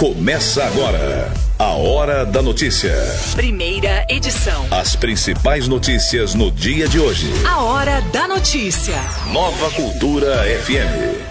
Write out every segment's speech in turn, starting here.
Começa agora a Hora da Notícia. Primeira edição. As principais notícias no dia de hoje. A Hora da Notícia. Nova Cultura FM.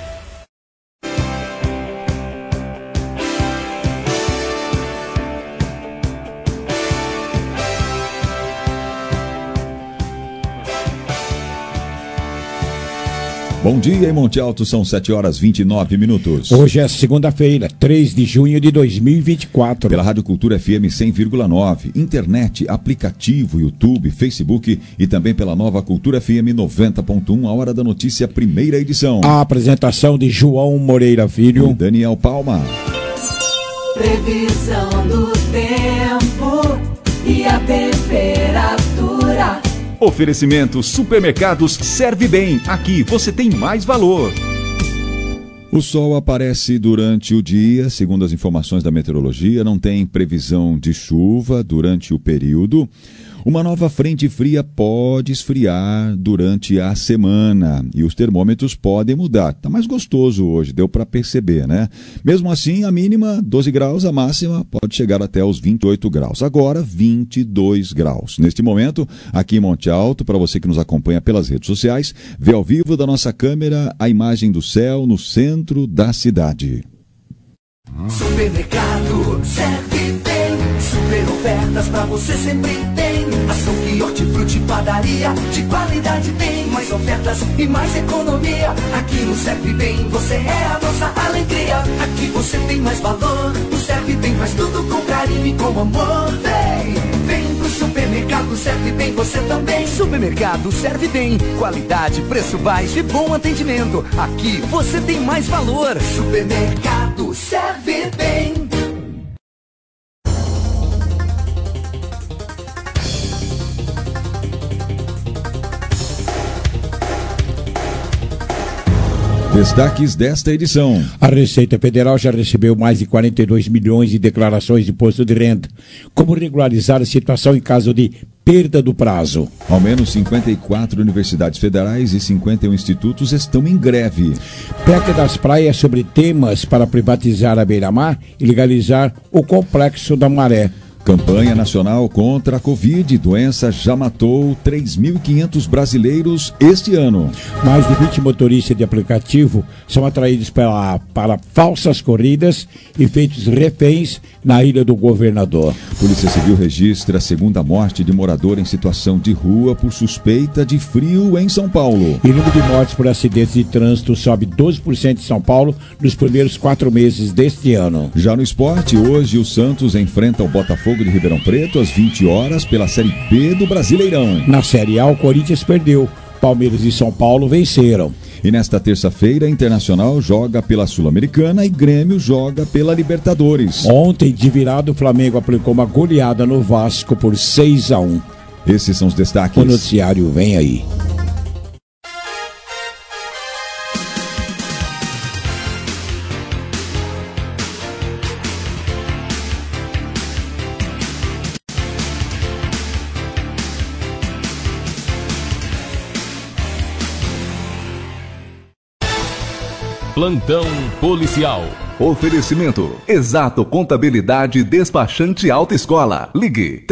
Bom dia em Monte Alto, são 7h29. Hoje é segunda-feira, 3 de junho de 2024. Pela Rádio Cultura FM 100,9, internet, aplicativo, YouTube, Facebook e também pela Nova Cultura FM 90.1, a Hora da Notícia, primeira edição. A apresentação de João Moreira Filho e Daniel Palma. Previsão do tempo e a temperatura. Oferecimento Supermercados Serve Bem. Aqui você tem mais valor. O sol aparece durante o dia, segundo as informações da meteorologia, não tem previsão de chuva durante o período. Uma nova frente fria pode esfriar durante a semana e os termômetros podem mudar. Tá mais gostoso hoje, deu para perceber, né? Mesmo assim, a mínima 12 graus, a máxima pode chegar até os 28 graus. Agora, 22 graus. Neste momento, aqui em Monte Alto, para você que nos acompanha pelas redes sociais, vê ao vivo da nossa câmera a imagem do céu no centro da cidade. Supermercado Serve Bem, super ofertas pra você sempre tem. Açougue, hortifruti, padaria, de qualidade tem. Mais ofertas e mais economia. Aqui no Serve Bem, você é a nossa alegria. Aqui você tem mais valor. No Serve Bem faz tudo com carinho e com amor. Vem pro supermercado Serve Bem, você também. Supermercado Serve Bem, qualidade, preço baixo e bom atendimento. Aqui você tem mais valor. Supermercado Serve Bem. Destaques desta edição. A Receita Federal já recebeu mais de 42 milhões de declarações de imposto de renda. Como regularizar a situação em caso de perda do prazo? Ao menos 54 universidades federais e 51 institutos estão em greve. PEC das praias sobre temas para privatizar a beira-mar e legalizar o Complexo da Maré. Campanha nacional contra a Covid. Doença já matou 3.500 brasileiros este ano. Mais de 20 motoristas de aplicativo são atraídos para falsas corridas e feitos reféns na Ilha do Governador. Polícia Civil registra a segunda morte de morador em situação de rua por suspeita de frio em São Paulo. E o número de mortes por acidentes de trânsito sobe 12% em São Paulo nos primeiros 4 meses deste ano. Já no esporte, hoje o Santos enfrenta o Botafogo de Ribeirão Preto às 20 horas pela Série B do Brasileirão. Na Série A, o Corinthians perdeu. Palmeiras e São Paulo venceram. E nesta terça-feira, Internacional joga pela Sul-Americana e Grêmio joga pela Libertadores. Ontem, de virada, o Flamengo aplicou uma goleada no Vasco por 6-1. Esses são os destaques. O noticiário vem aí. Plantão Policial. Oferecimento Exato Contabilidade Despachante Alta Escola. Ligue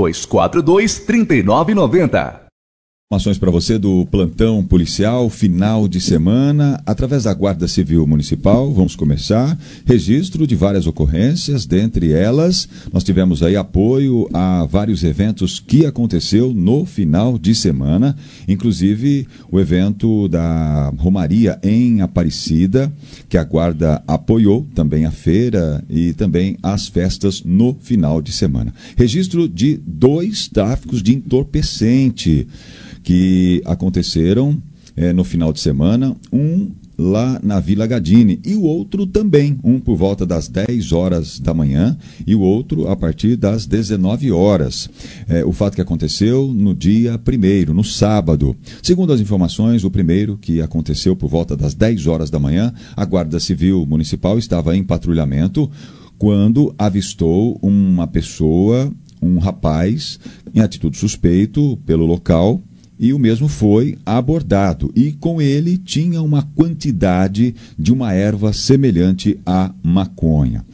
3242-3990. Informações para você do Plantão Policial, final de semana, através da Guarda Civil Municipal. Vamos começar. Registro de várias ocorrências, dentre elas, nós tivemos aí apoio a vários eventos que aconteceu no final de semana, inclusive o evento da Romaria em Aparecida, que a Guarda apoiou, também a feira e também as festas no final de semana. Registro de 2 tráficos de entorpecente que aconteceram no final de semana, um lá na Vila Gadini e o outro também, um por volta das 10 horas da manhã e o outro a partir das 19 horas. O fato que aconteceu no dia 1º, no sábado. Segundo as informações, o primeiro, que aconteceu por volta das 10 horas da manhã, a Guarda Civil Municipal estava em patrulhamento quando avistou uma pessoa, um rapaz, em atitude suspeito pelo local, e o mesmo foi abordado, e com ele tinha uma quantidade de uma erva semelhante à maconha.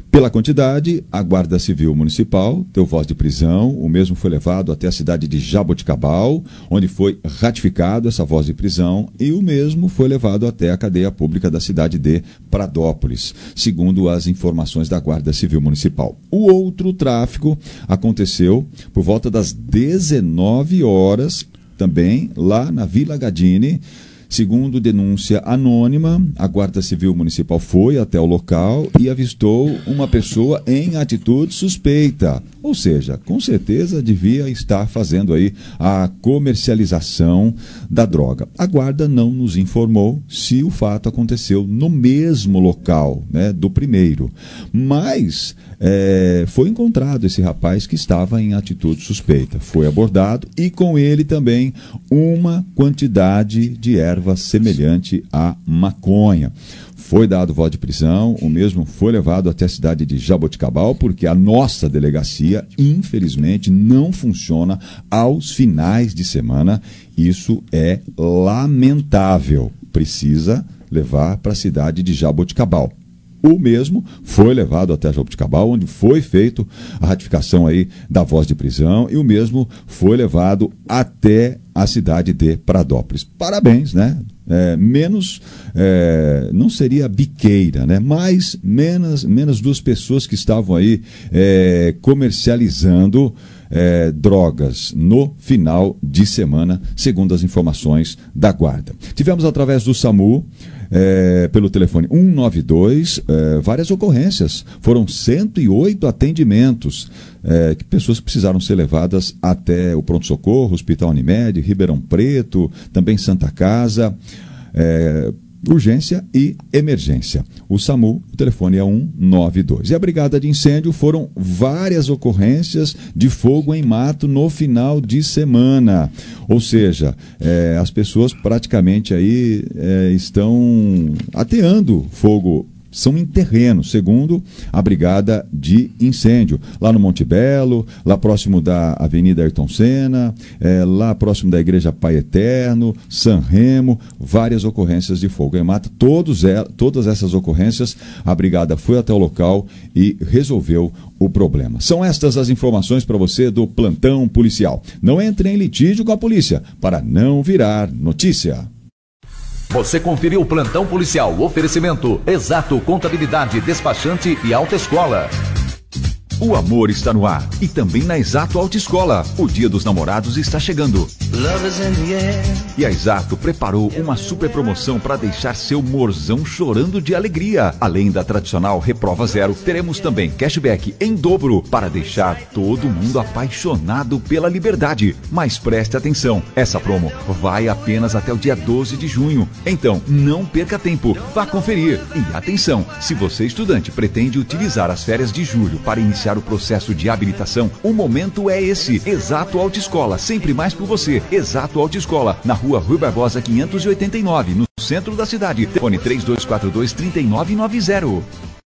Pela quantidade, a Guarda Civil Municipal deu voz de prisão. O mesmo foi levado até a cidade de Jaboticabal, onde foi ratificado essa voz de prisão, e o mesmo foi levado até a cadeia pública da cidade de Pradópolis, segundo as informações da Guarda Civil Municipal. O outro tráfico aconteceu por volta das 19 horas, também lá na Vila Gadini. Segundo denúncia anônima, a Guarda Civil Municipal foi até o local e avistou uma pessoa em atitude suspeita. Ou seja, com certeza devia estar fazendo aí a comercialização da droga. A Guarda não nos informou se o fato aconteceu no mesmo local, né, do primeiro. Mas foi encontrado esse rapaz que estava em atitude suspeita. Foi abordado e com ele também uma quantidade de erva semelhante à maconha. Foi dado voz de prisão, o mesmo foi levado até a cidade de Jaboticabal, porque a nossa delegacia, infelizmente, não funciona aos finais de semana. Isso é lamentável. Precisa levar para a cidade de Jaboticabal. O mesmo foi levado até Jaboticabal, onde foi feito a ratificação aí da voz de prisão, e o mesmo foi levado até a cidade de Pradópolis. Parabéns, né? Não seria biqueira, né? Mas menos duas pessoas que estavam aí comercializando drogas no final de semana, segundo as informações da Guarda. Tivemos através do SAMU, pelo telefone 192, várias ocorrências. Foram 108 atendimentos, que pessoas precisaram ser levadas até o pronto-socorro, Hospital Unimed, Ribeirão Preto, também Santa Casa, urgência e emergência. O SAMU, o telefone é 192. E a Brigada de Incêndio, foram várias ocorrências de fogo em mato no final de semana. Ou seja, as pessoas praticamente aí estão ateando fogo. São em terreno, segundo a Brigada de Incêndio. Lá no Monte Belo, lá próximo da Avenida Ayrton Senna, lá próximo da Igreja Pai Eterno, San Remo, várias ocorrências de fogo em mata. Todas essas ocorrências, a Brigada foi até o local e resolveu o problema. São estas as informações para você do Plantão Policial. Não entre em litígio com a polícia, para não virar notícia. Você conferiu o Plantão Policial, oferecimento Exato Contabilidade, Despachante e Autoescola. O amor está no ar e também na Exato Autoescola. O Dia dos Namorados está chegando. E a Exato preparou uma super promoção para deixar seu morzão chorando de alegria. Além da tradicional reprova zero, teremos também cashback em dobro para deixar todo mundo apaixonado pela liberdade. Mas preste atenção, essa promo vai apenas até o dia 12 de junho. Então, não perca tempo, vá conferir. E atenção, se você estudante pretende utilizar as férias de julho para iniciar o processo de habilitação, o momento é esse. Exato Autoescola, sempre mais por você. Exato Autoescola, na rua Rui Barbosa 589, no centro da cidade. Telefone 3242-3990.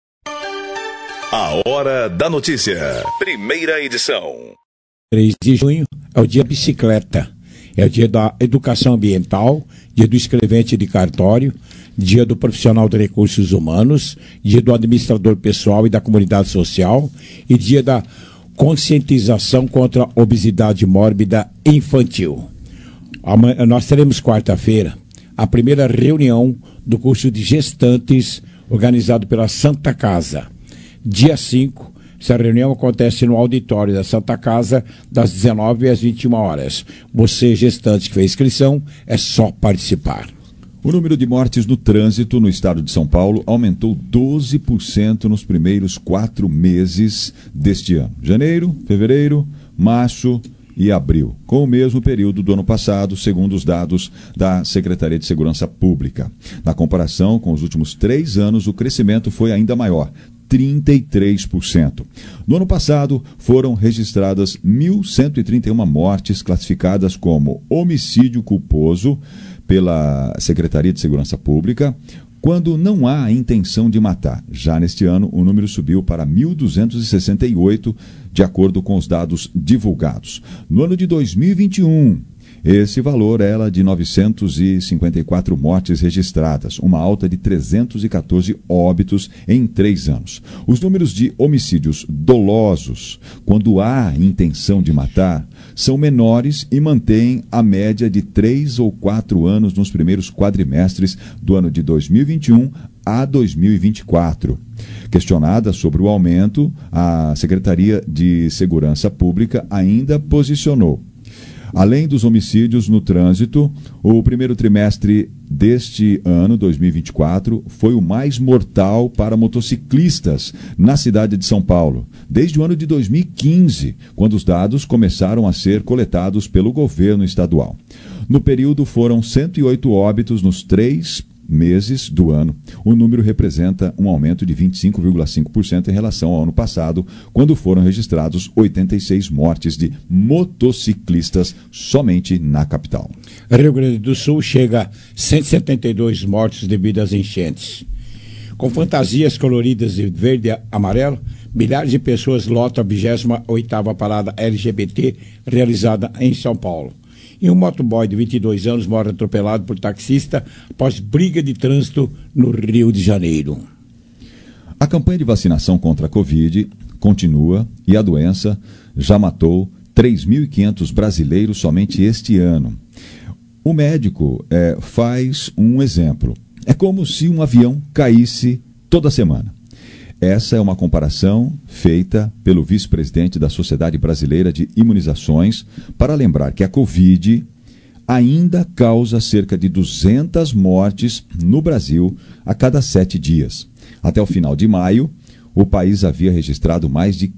A Hora da Notícia, primeira edição. 3 de junho é o dia da bicicleta, é o dia da educação ambiental, dia do escrevente de cartório, dia do profissional de recursos humanos, dia do administrador pessoal e da comunidade social e dia da conscientização contra a obesidade mórbida infantil. Nós teremos quarta-feira a primeira reunião do curso de gestantes organizado pela Santa Casa. Dia 5, essa reunião acontece no auditório da Santa Casa das 19 às 21 horas. Você, gestante que fez inscrição, é só participar. O número de mortes no trânsito no estado de São Paulo aumentou 12% nos primeiros 4 meses deste ano. Janeiro, fevereiro, março e abril, com o mesmo período do ano passado, segundo os dados da Secretaria de Segurança Pública. Na comparação com os últimos 3 anos, o crescimento foi ainda maior, 33%. No ano passado, foram registradas 1.131 mortes classificadas como homicídio culposo pela Secretaria de Segurança Pública, quando não há intenção de matar. Já neste ano, o número subiu para 1.268, de acordo com os dados divulgados. No ano de 2021, Esse valor era de 954 mortes registradas, uma alta de 314 óbitos em 3 anos. Os números de homicídios dolosos, quando há intenção de matar, são menores e mantêm a média de 3 ou 4 anos nos primeiros quadrimestres do ano de 2021 a 2024. Questionada sobre o aumento, a Secretaria de Segurança Pública ainda posicionou: além dos homicídios no trânsito, o primeiro trimestre deste ano, 2024, foi o mais mortal para motociclistas na cidade de São Paulo, desde o ano de 2015, quando os dados começaram a ser coletados pelo governo estadual. No período, foram 108 óbitos nos 3 meses do ano. O número representa um aumento de 25,5% em relação ao ano passado, quando foram registrados 86 mortes de motociclistas somente na capital. Rio Grande do Sul chega a 172 mortes devido às enchentes. Com fantasias coloridas de verde e amarelo, milhares de pessoas lotam a 28ª parada LGBT realizada em São Paulo. E um motoboy de 22 anos morre atropelado por taxista após briga de trânsito no Rio de Janeiro. A campanha de vacinação contra a Covid continua e a doença já matou 3.500 brasileiros somente este ano. O médico faz um exemplo. É como se um avião caísse toda semana. Essa é uma comparação feita pelo vice-presidente da Sociedade Brasileira de Imunizações para lembrar que a Covid ainda causa cerca de 200 mortes no Brasil a cada 7 dias. Até o final de maio, o país havia registrado mais de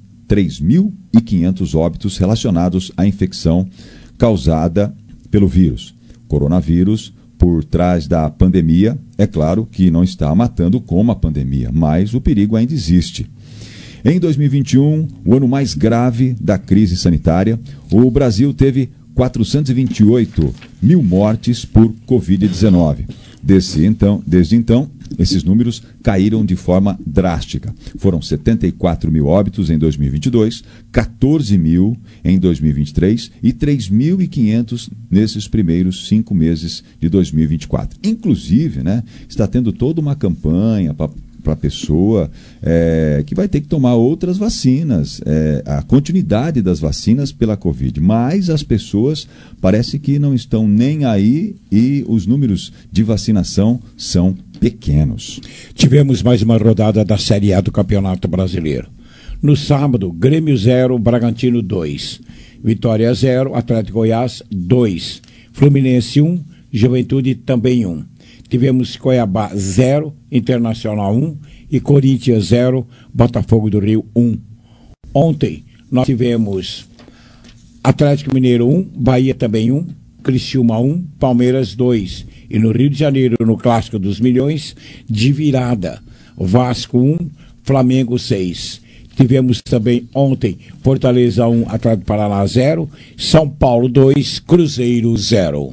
3.500 óbitos relacionados à infecção causada pelo vírus. Coronavírus, por trás da pandemia, é claro que não está matando como a pandemia, mas o perigo ainda existe. Em 2021, o ano mais grave da crise sanitária, o Brasil teve 428 mil mortes por Covid-19. Desde então, esses números caíram de forma drástica. Foram 74 mil óbitos em 2022, 14 mil em 2023 e 3.500 nesses primeiros 5 meses de 2024. Inclusive, está tendo toda uma campanha para a pessoa que vai ter que tomar outras vacinas, a continuidade das vacinas pela Covid. Mas as pessoas parece que não estão nem aí e os números de vacinação são pequenos. Tivemos mais uma rodada da Série A do Campeonato Brasileiro. No sábado, Grêmio 0, Bragantino 2. Vitória 0, Atlético Goiás 2. Fluminense 1, Juventude também 1. Tivemos Cuiabá 0, Internacional 1 e Corinthians 0, Botafogo do Rio 1. Ontem nós tivemos Atlético Mineiro 1, Bahia também 1, Criciúma 1, Palmeiras 2. E no Rio de Janeiro, no Clássico dos Milhões, de virada, Vasco 1, Flamengo 6. Tivemos também ontem Fortaleza 1, Atlético Paraná 0, São Paulo 2, Cruzeiro 0.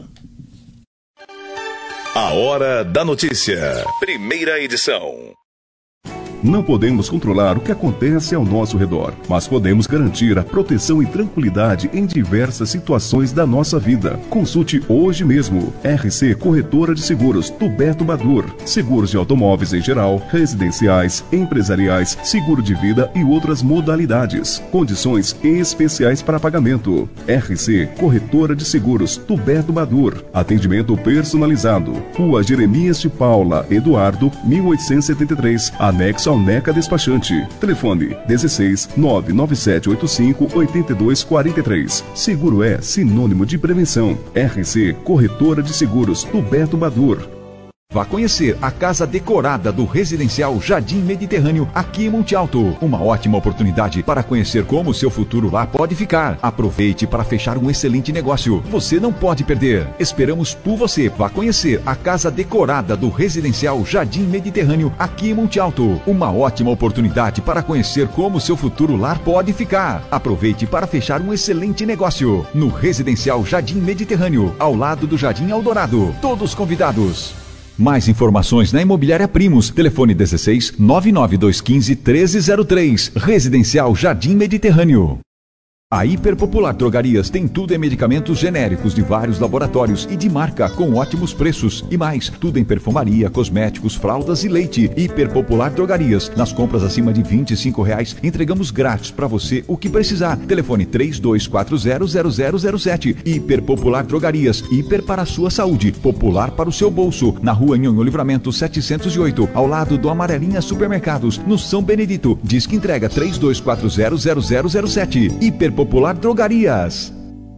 A Hora da Notícia. Primeira edição. Não podemos controlar o que acontece ao nosso redor, mas podemos garantir a proteção e tranquilidade em diversas situações da nossa vida. Consulte hoje mesmo. RC Corretora de Seguros, Tuberto Badur. Seguros de automóveis em geral, residenciais, empresariais, seguro de vida e outras modalidades. Condições especiais para pagamento. RC Corretora de Seguros, Tuberto Badur. Atendimento personalizado. Rua Jeremias de Paula, Eduardo, 1873, anexo ao NECA Despachante. Telefone 16 99785 8243. Seguro é sinônimo de prevenção. RC Corretora de Seguros, Tuberto Badur. Vá conhecer a casa decorada do Residencial Jardim Mediterrâneo aqui em Monte Alto. Uma ótima oportunidade para conhecer como o seu futuro lá pode ficar. Aproveite para fechar um excelente negócio. Você não pode perder. Esperamos por você. Vá conhecer a casa decorada do Residencial Jardim Mediterrâneo aqui em Monte Alto. Uma ótima oportunidade para conhecer como o seu futuro lar pode ficar. Aproveite para fechar um excelente negócio. No Residencial Jardim Mediterrâneo, ao lado do Jardim Eldorado. Todos convidados. Mais informações na Imobiliária Primos. Telefone 16 99215 1303. Residencial Jardim Mediterrâneo. A Hiperpopular Drogarias tem tudo em medicamentos genéricos de vários laboratórios e de marca com ótimos preços. E mais, tudo em perfumaria, cosméticos, fraldas e leite. Hiperpopular Drogarias. Nas compras acima de R$25, entregamos grátis para você o que precisar. Telefone 3240-0007. Hiperpopular Drogarias. Hiper para a sua saúde. Popular para o seu bolso. Na rua Nhonhô Livramento 708, ao lado do Amarelinha Supermercados, no São Benedito. Disque entrega 3240-0007. Hiperpopular Drogarias.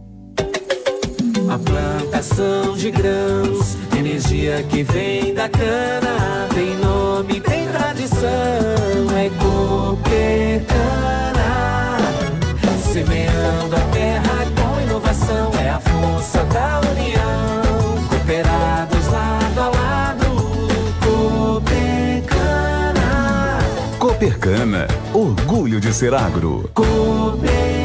A plantação de grãos, energia que vem da cana, tem nome, tem tradição, é Cooper Cana. Semeando a terra com inovação, é a força da união. Cooperados lado a lado, Cooper Cana. Cooper Cana, orgulho de ser agro. Cooper Cana.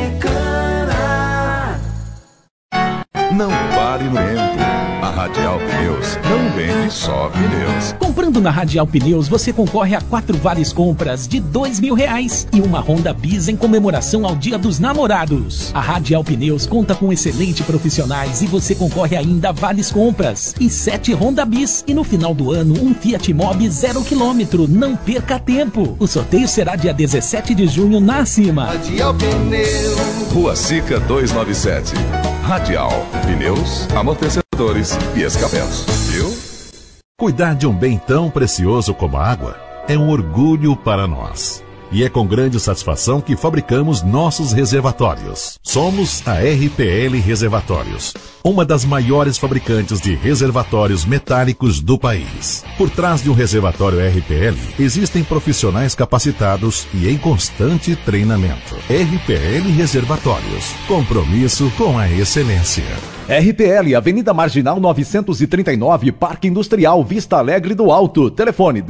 Não pare no tempo. A Radial Pneus não vende só pneus. Comprando na Radial Pneus, você concorre a 4 vales compras de R$2.000 e uma Honda Bis em comemoração ao Dia dos Namorados. A Radial Pneus conta com excelentes profissionais e você concorre ainda a vales compras e 7 Honda Bis. E no final do ano, um Fiat Mobi 0 km. Não perca tempo. O sorteio será dia 17 de junho na Acima. Radial Pneus. Rua Sica 297. Radial Pneus, amortecedores e escapés. Viu? Cuidar de um bem tão precioso como a água é um orgulho para nós. E é com grande satisfação que fabricamos nossos reservatórios. Somos a RPL Reservatórios, uma das maiores fabricantes de reservatórios metálicos do país. Por trás de um reservatório RPL, existem profissionais capacitados e em constante treinamento. RPL Reservatórios, compromisso com a excelência. RPL, Avenida Marginal 939, Parque Industrial Vista Alegre do Alto. Telefone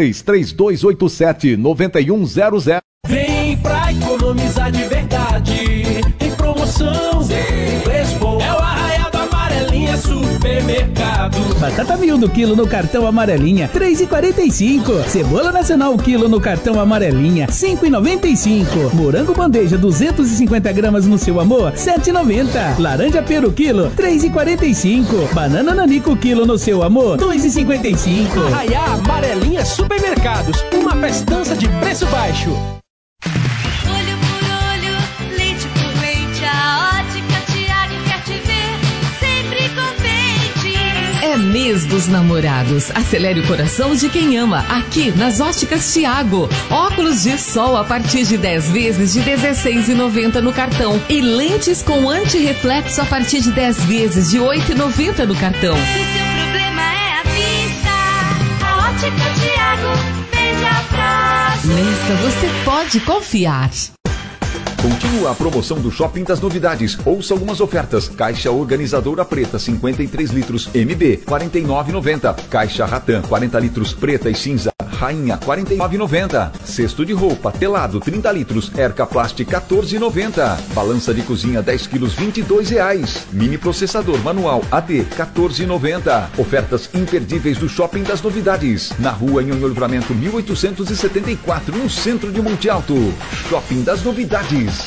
16-3287-9100. Vem pra economizar de verdade. Tem promoção, tem preço bom. É o Arraial do Amarelinha Supermercado. Batata miúdo quilo no cartão Amarelinha, R$3,45. Cebola nacional o quilo no cartão Amarelinha, R$5,95. Morango bandeja 250 gramas no seu amor, R$7,90. Laranja pera o quilo, R$3,45. Banana nanico o quilo no seu amor, R$2,55. Arraial Amarelinha Supermercados, uma festança de preço baixo. Olho por olho, leite por leite, a Ótica Tiago quer te ver sempre contente. É mês dos namorados. Acelere o coração de quem ama. Aqui nas Óticas Tiago. Óculos de sol a partir de 10 vezes de R$16,90 no cartão. E lentes com antirreflexo a partir de 10 vezes de R$8,90 no cartão. Se seu problema é a vista, a Ótica Tiago vende a próxima. Nesta você pode confiar. Continua a promoção do Shopping das Novidades. Ouça algumas ofertas. Caixa organizadora preta 53 litros MB 49,90. Caixa Ratan 40 litros preta e cinza Rainha 49,90. Cesto de roupa telado 30 litros Erca Plast 14,90. Balança de cozinha 10 quilos R$22. Mini processador manual AD 14,90. Ofertas imperdíveis do Shopping das Novidades. Na rua Nhonhô Livramento 1874, no centro de Monte Alto. Shopping das Novidades.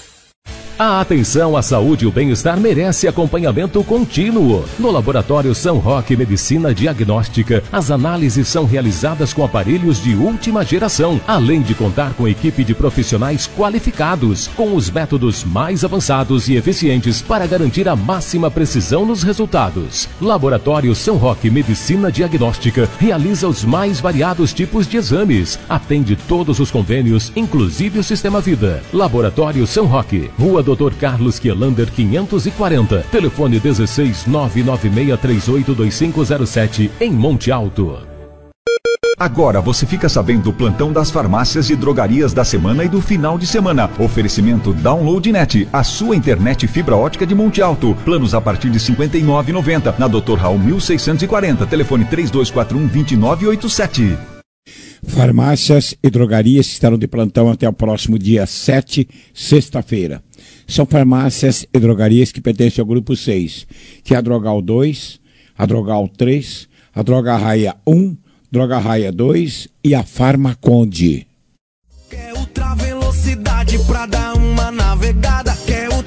A atenção à saúde e o bem-estar merece acompanhamento contínuo. No Laboratório São Roque Medicina Diagnóstica, as análises são realizadas com aparelhos de última geração, além de contar com equipe de profissionais qualificados, com os métodos mais avançados e eficientes para garantir a máxima precisão nos resultados. Laboratório São Roque Medicina Diagnóstica realiza os mais variados tipos de exames, atende todos os convênios, inclusive o Sistema Vida. Laboratório São Roque, Rua Dr. Carlos Quielander 540, telefone 16-996382507, em Monte Alto. Agora você fica sabendo do plantão das farmácias e drogarias da semana e do final de semana. Oferecimento DownloadNet, a sua internet fibra ótica de Monte Alto. Planos a partir de R$ 59,90. Na Dr. Raul 1640, telefone 3241-2987. Farmácias e drogarias estarão de plantão até o próximo dia 7, sexta-feira. São farmácias e drogarias que pertencem ao grupo 6, que é a Drogal 2, a Drogal 3, a Droga Raia 1, Droga Raia 2 e a Farmaconde. Quer ultra velocidade pra dar uma navegada? Quer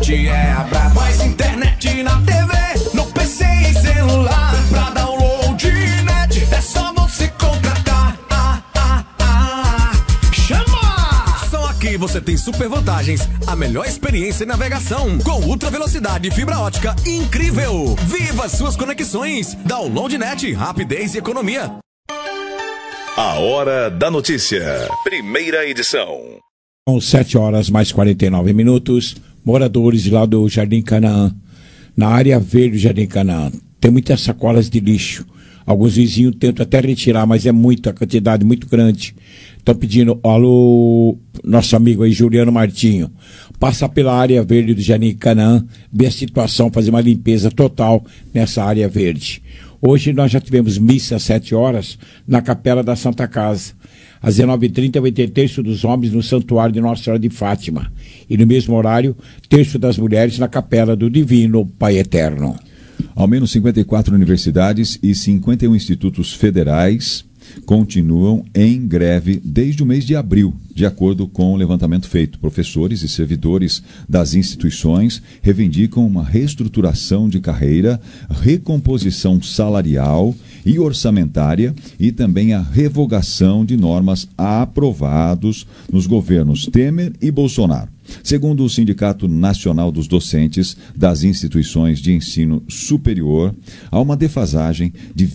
internet é a braba. Mais internet na TV, no PC e celular. Pra download net, é só você contratar. Chama! Só aqui você tem super vantagens, a melhor experiência em navegação, com ultra velocidade e fibra ótica incrível. Viva suas conexões. Download net, rapidez e economia. A Hora da Notícia. Primeira edição. São 7 horas mais 49 minutos. Moradores lá do Jardim Canaã, na área verde do Jardim Canaã, tem muitas sacolas de lixo. Alguns vizinhos tentam até retirar, mas é muita quantidade, muito grande. Estão pedindo, alô, nosso amigo aí, Juliano Martinho, passar pela área verde do Jardim Canaã, ver a situação, fazer uma limpeza total nessa área verde. Hoje nós já tivemos missa às 7 horas na Capela da Santa Casa. Às 19h30 vai ter terço dos homens no Santuário de Nossa Senhora de Fátima. E no mesmo horário, terço das mulheres na Capela do Divino Pai Eterno. Ao menos 54 universidades e 51 institutos federais continuam em greve desde o mês de abril, de acordo com o levantamento feito. Professores e servidores das instituições reivindicam uma reestruturação de carreira, recomposição salarial e orçamentária e também a revogação de normas aprovados nos governos Temer e Bolsonaro. Segundo o Sindicato Nacional dos Docentes das Instituições de Ensino Superior, há uma defasagem de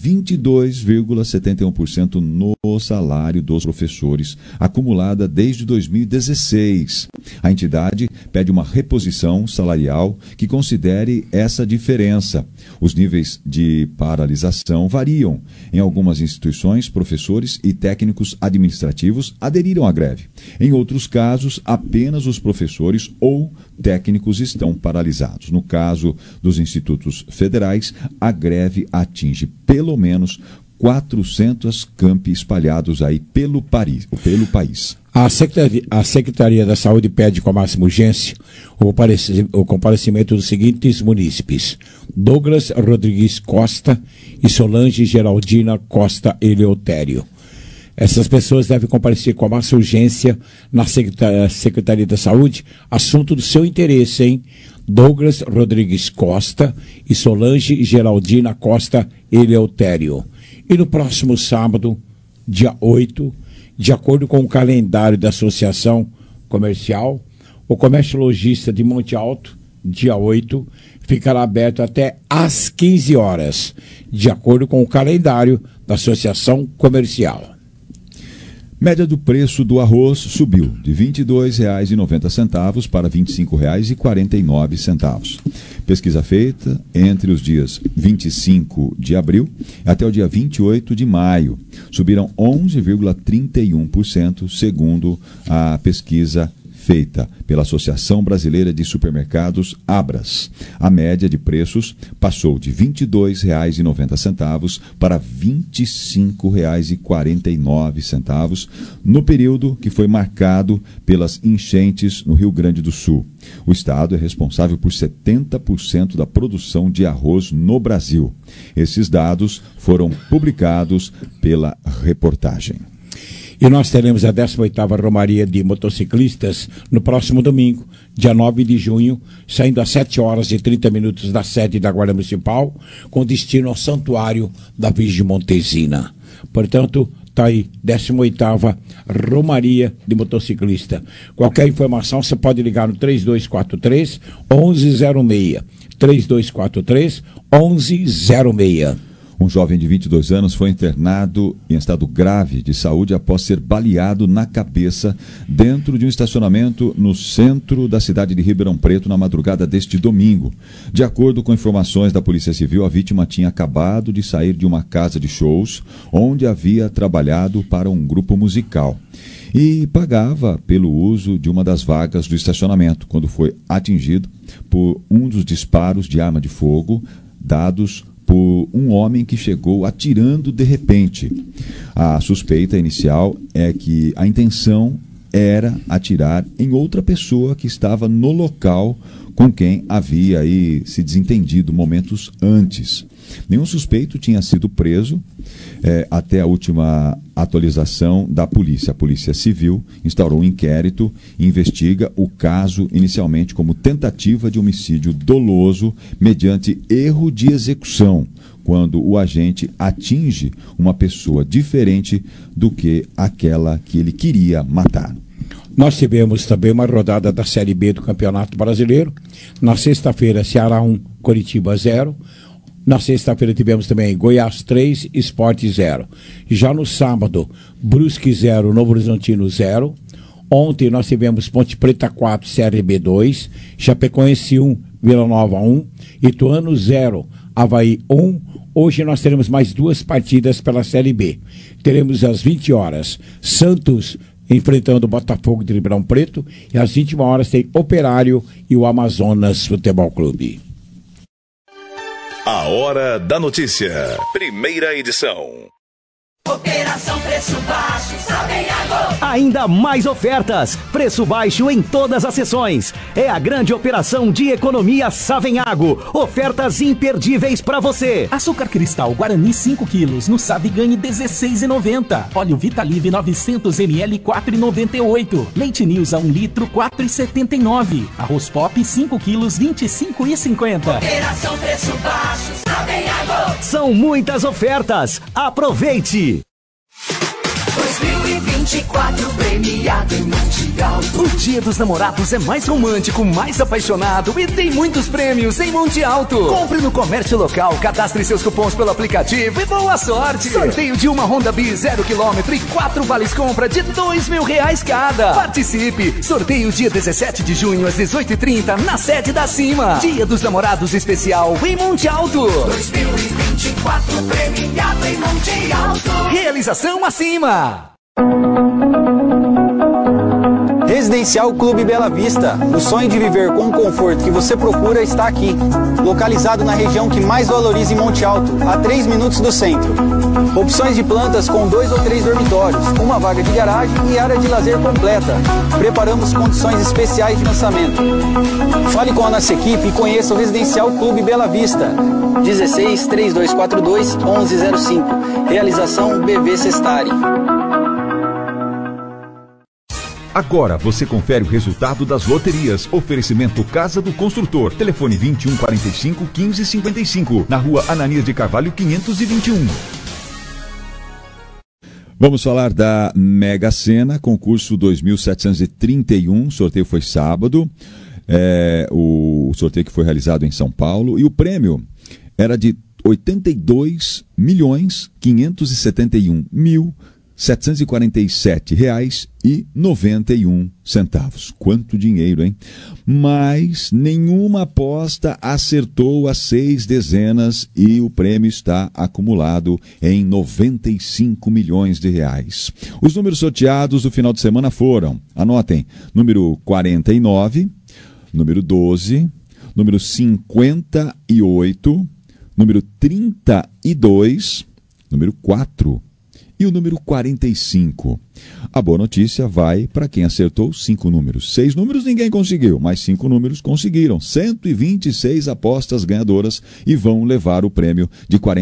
22,71% no salário dos professores, acumulada desde 2016. A entidade pede uma reposição salarial que considere essa diferença. Os níveis de paralisação variam. Em algumas instituições, professores e técnicos administrativos aderiram à greve. Em outros casos, apenas os professores ou técnicos estão paralisados. No caso dos institutos federais, a greve atinge pelo menos 400 campi espalhados aí pelo país. A Secretaria da Saúde pede com a máxima urgência o comparecimento dos seguintes munícipes: Douglas Rodrigues Costa e Solange Geraldina Costa Eleutério. Essas pessoas devem comparecer com a máxima urgência na Secretaria da Saúde, assunto do seu interesse, hein? Douglas Rodrigues Costa e Solange Geraldina Costa Eleutério. E no próximo sábado, dia 8, de acordo com o calendário da Associação Comercial, o Comércio Lojista de Monte Alto, dia 8, ficará aberto até às 15 horas, de acordo com o calendário da Associação Comercial. Média do preço do arroz subiu de R$ 22,90 para R$ 25,49. Pesquisa feita entre os dias 25 de abril até o dia 28 de maio. Subiram 11,31%, segundo a pesquisa feita pela Associação Brasileira de Supermercados, Abras. A média de preços passou de R$ 22,90 para R$ 25,49 no período que foi marcado pelas enchentes no Rio Grande do Sul. O estado é responsável por 70% da produção de arroz no Brasil. Esses dados foram publicados pela reportagem. E nós teremos a 18ª Romaria de Motociclistas no próximo domingo, dia 9 de junho, saindo às 7 horas e 30 minutos da sede da Guarda Municipal, com destino ao Santuário da Virgem Montezina. Portanto, está aí, 18ª Romaria de Motociclista. Qualquer informação, você pode ligar no 3243-1106. 3243-1106. Um jovem de 22 anos foi internado em estado grave de saúde após ser baleado na cabeça dentro de um estacionamento no centro da cidade de Ribeirão Preto na madrugada deste domingo. De acordo com informações da Polícia Civil, a vítima tinha acabado de sair de uma casa de shows onde havia trabalhado para um grupo musical e pagava pelo uso de uma das vagas do estacionamento quando foi atingido por um dos disparos de arma de fogo dados por um homem que chegou atirando de repente. A suspeita inicial é que a intenção era atirar em outra pessoa que estava no local com quem havia aí se desentendido momentos antes. Nenhum suspeito tinha sido preso até a última atualização da polícia. A Polícia Civil instaurou um inquérito e investiga o caso inicialmente como tentativa de homicídio doloso mediante erro de execução, quando o agente atinge uma pessoa diferente do que aquela que ele queria matar. Nós tivemos também uma rodada da Série B do Campeonato Brasileiro. Na sexta-feira, Ceará 1, Coritiba 0. Na sexta-feira tivemos também Goiás 3, Sport 0. Já no sábado, Brusque 0, Novo Horizontino 0. Ontem nós tivemos Ponte Preta 4, CRB 2. Chapecoense 1, Vila Nova 1. Ituano 0, Avaí 1. Hoje nós teremos mais 2 partidas pela Série B. Teremos às 20 horas Santos enfrentando o Botafogo de Ribeirão Preto, e às 21 horas tem Operário e o Amazonas Futebol Clube. A Hora da Notícia, primeira edição. Operação Preço Baixo, Savenhago. Ainda mais ofertas, preço baixo em todas as seções. É a grande operação de economia Savenhago. Ofertas imperdíveis para você. Açúcar cristal Guarani 5 quilos no Save ganhe R$16,90. Óleo Vitalive 900 ml 4,98. Leite News a 1 litro 4,79. Arroz Pop 5 quilos 25,50. Operação Preço Baixo, Savenhago. São muitas ofertas. Aproveite. 2024 premiado em Monte Alto. O Dia dos Namorados é mais romântico, mais apaixonado e tem muitos prêmios em Monte Alto. Compre no comércio local, cadastre seus cupons pelo aplicativo e boa sorte. Sorteio de uma Honda Bis 0 km e 4 vales compra de R$2.000 cada. Participe. Sorteio dia 17 de junho às 18h30 na sede da Cima. Dia dos Namorados especial em Monte Alto. 2024 premiado em Monte Alto. Realização acima. Residencial Clube Bela Vista. O sonho de viver com o conforto que você procura está aqui. Localizado na região que mais valoriza em Monte Alto, a 3 minutos do centro. Opções de plantas com 2 ou 3 dormitórios, uma vaga de garagem e área de lazer completa. Preparamos condições especiais de lançamento. Fale com a nossa equipe e conheça o Residencial Clube Bela Vista. 16 3242 1105. Realização BV Sestari. Agora você confere o resultado das loterias. Oferecimento Casa do Construtor. Telefone 2145 1555. Na rua Ananias de Carvalho 521. Vamos falar da Mega Sena, concurso 2731. O sorteio foi sábado. O sorteio que foi realizado em São Paulo. E o prêmio era de R$82.571.747,91. Quanto dinheiro, hein? Mas nenhuma aposta acertou as 6 dezenas e o prêmio está acumulado em R$95 milhões. Os números sorteados do final de semana foram, anotem, número 49, número 12, número 58, número 32, número 4 e o número 45. A boa notícia vai para quem acertou 5 números. 6 números ninguém conseguiu, mas 5 números conseguiram. 126 apostas ganhadoras e vão levar o prêmio de R$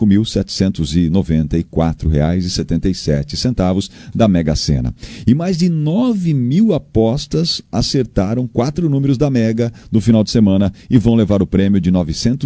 45.794,77 da Mega Sena. E mais de 9.000 apostas acertaram 4 números da Mega no final de semana e vão levar o prêmio de R$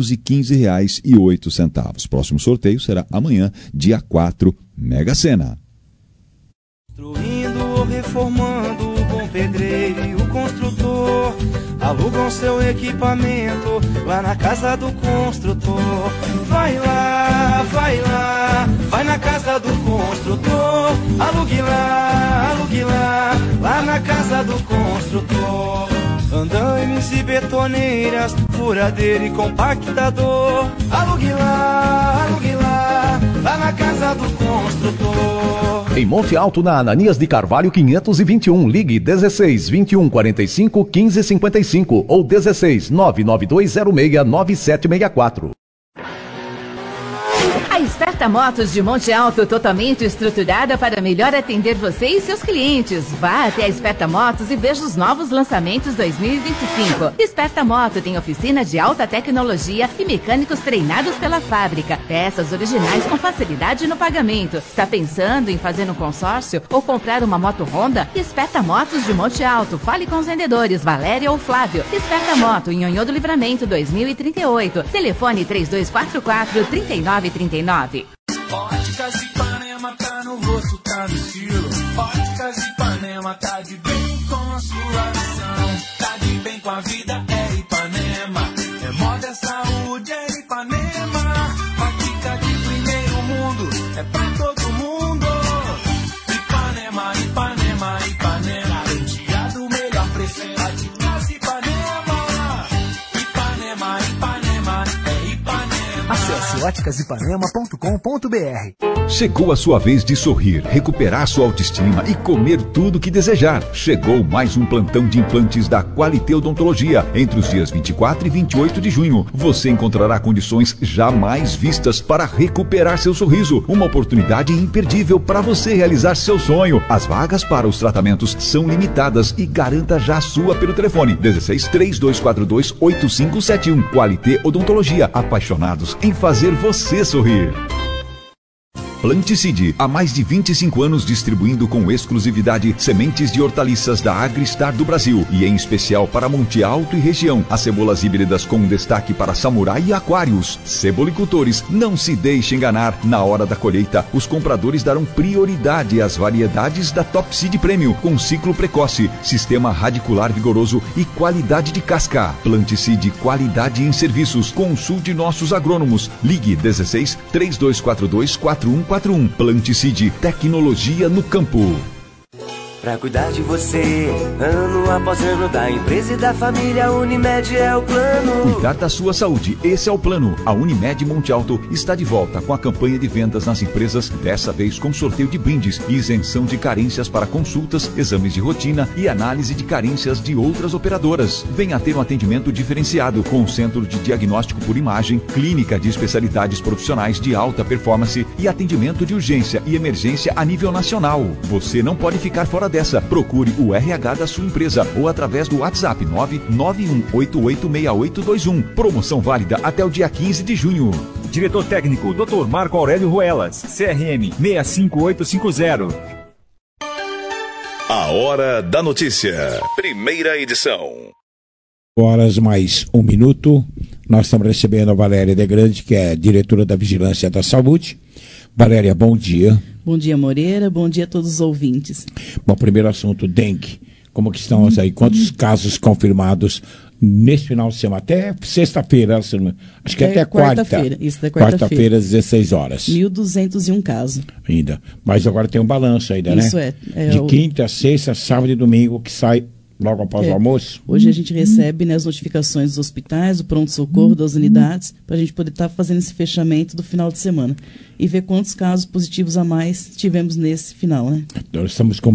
915,08. Próximo sorteio será amanhã, dia 4, Mega Sena. Construindo ou reformando, o bom pedreiro e o construtor alugam seu equipamento lá na casa do construtor. Vai lá, vai na casa do construtor. Alugue lá, lá na casa do construtor. Andaimes e betoneiras, furadeira e compactador. Alugue lá, lá na casa do construtor. Em Monte Alto, na Ananias de Carvalho 521, ligue 16 21 45 15 55 ou 16 99206 9764. A Esperta Motos de Monte Alto, totalmente estruturada para melhor atender você e seus clientes. Vá até a Esperta Motos e veja os novos lançamentos 2025. Esperta Moto tem oficina de alta tecnologia e mecânicos treinados pela fábrica. Peças originais com facilidade no pagamento. Está pensando em fazer um consórcio ou comprar uma moto Honda? Esperta Motos de Monte Alto. Fale com os vendedores Valéria ou Flávio. Esperta Moto em Nhonhô do Livramento 2038. Telefone 3244-3939. Óticas Ipanema, tá no rosto, tá no estilo. Óticas Ipanema, tá de bem com a sua visão. Tá de bem com a vida, é Ipanema. É moda, é saúde, é Ipanema. Ótica de primeiro mundo, é pra todo mundo. Ipanema, Ipanema, Ipanema. Garantia do melhor preço, Óticas Ipanema. Ipanema, Ipanema, é Ipanema. Acesse óticasipanema.com.br. Chegou a sua vez de sorrir, recuperar sua autoestima e comer tudo que desejar. Chegou mais um plantão de implantes da Qualité Odontologia. Entre os dias 24 e 28 de junho, você encontrará condições jamais vistas para recuperar seu sorriso. Uma oportunidade imperdível para você realizar seu sonho. As vagas para os tratamentos são limitadas e garanta já a sua pelo telefone 16 3242 8571. Qualité Odontologia, apaixonados em fazer você sorrir. Planticide, há mais de 25 anos distribuindo com exclusividade sementes de hortaliças da Agristar do Brasil e em especial para Monte Alto e região. As cebolas híbridas com destaque para samurai e aquários. Cebolicultores, não se deixe enganar. Na hora da colheita, os compradores darão prioridade às variedades da Top Seed Premium com ciclo precoce, sistema radicular vigoroso e qualidade de casca. Planticide, qualidade em serviços. Consulte nossos agrônomos. Ligue 16 3242 4141. Planticide, tecnologia no campo. Pra cuidar de você, ano após ano, da empresa e da família, a Unimed é o plano. Cuidar da sua saúde, esse é o plano. A Unimed Monte Alto está de volta com a campanha de vendas nas empresas, dessa vez com sorteio de brindes e isenção de carências para consultas, exames de rotina e análise de carências de outras operadoras. Venha ter um atendimento diferenciado com centro de diagnóstico por imagem, clínica de especialidades profissionais de alta performance e atendimento de urgência e emergência a nível nacional. Você não pode ficar fora dessa. Procure o RH da sua empresa ou através do WhatsApp 991886821. Promoção válida até o dia 15 de junho. Diretor técnico, Dr. Marco Aurélio Ruelas, CRM 65850. A Hora da Notícia, primeira edição. Horas mais um minuto. Nós estamos recebendo a Valéria De Grande, que é diretora da Vigilância da Saúde. Valéria, bom dia. Bom dia, Moreira. Bom dia a todos os ouvintes. Bom, primeiro assunto, dengue. Como que estão aí? Quantos casos confirmados nesse final de semana? Até sexta-feira, acho que até quarta-feira. Isso, até quarta-feira. Quarta-feira, 16 horas. 1.201 casos. Ainda. Mas agora tem um balanço ainda, Isso né? É de quinta, sexta, sábado e domingo, que sai logo após o almoço. Hoje a gente recebe, né, as notificações dos hospitais, do pronto-socorro, das unidades, para a gente poder estar fazendo esse fechamento do final de semana. E ver quantos casos positivos a mais tivemos nesse final, né? Nós estamos com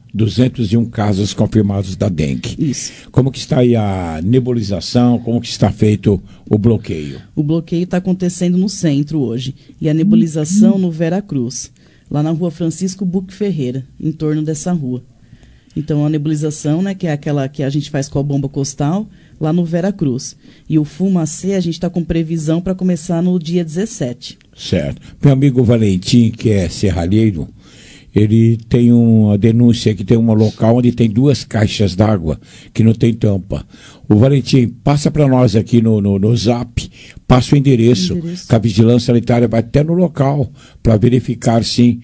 1.201 casos confirmados da dengue. Isso. Como que está aí a nebulização? Como que está feito o bloqueio? O bloqueio está acontecendo no centro hoje. E a nebulização no Vera Cruz, lá na rua Francisco Buque Ferreira, em torno dessa rua. Então, a nebulização, né, que é aquela que a gente faz com a bomba costal, lá no Vera Cruz. E o fumacê, a gente está com previsão para começar no dia 17. Certo. Meu amigo Valentim, que é serralheiro, ele tem uma denúncia que tem um local onde tem 2 caixas d'água que não tem tampa. O Valentim, passa para nós aqui no Zap, passa o endereço, que a Vigilância Sanitária vai até no local para verificar, sim,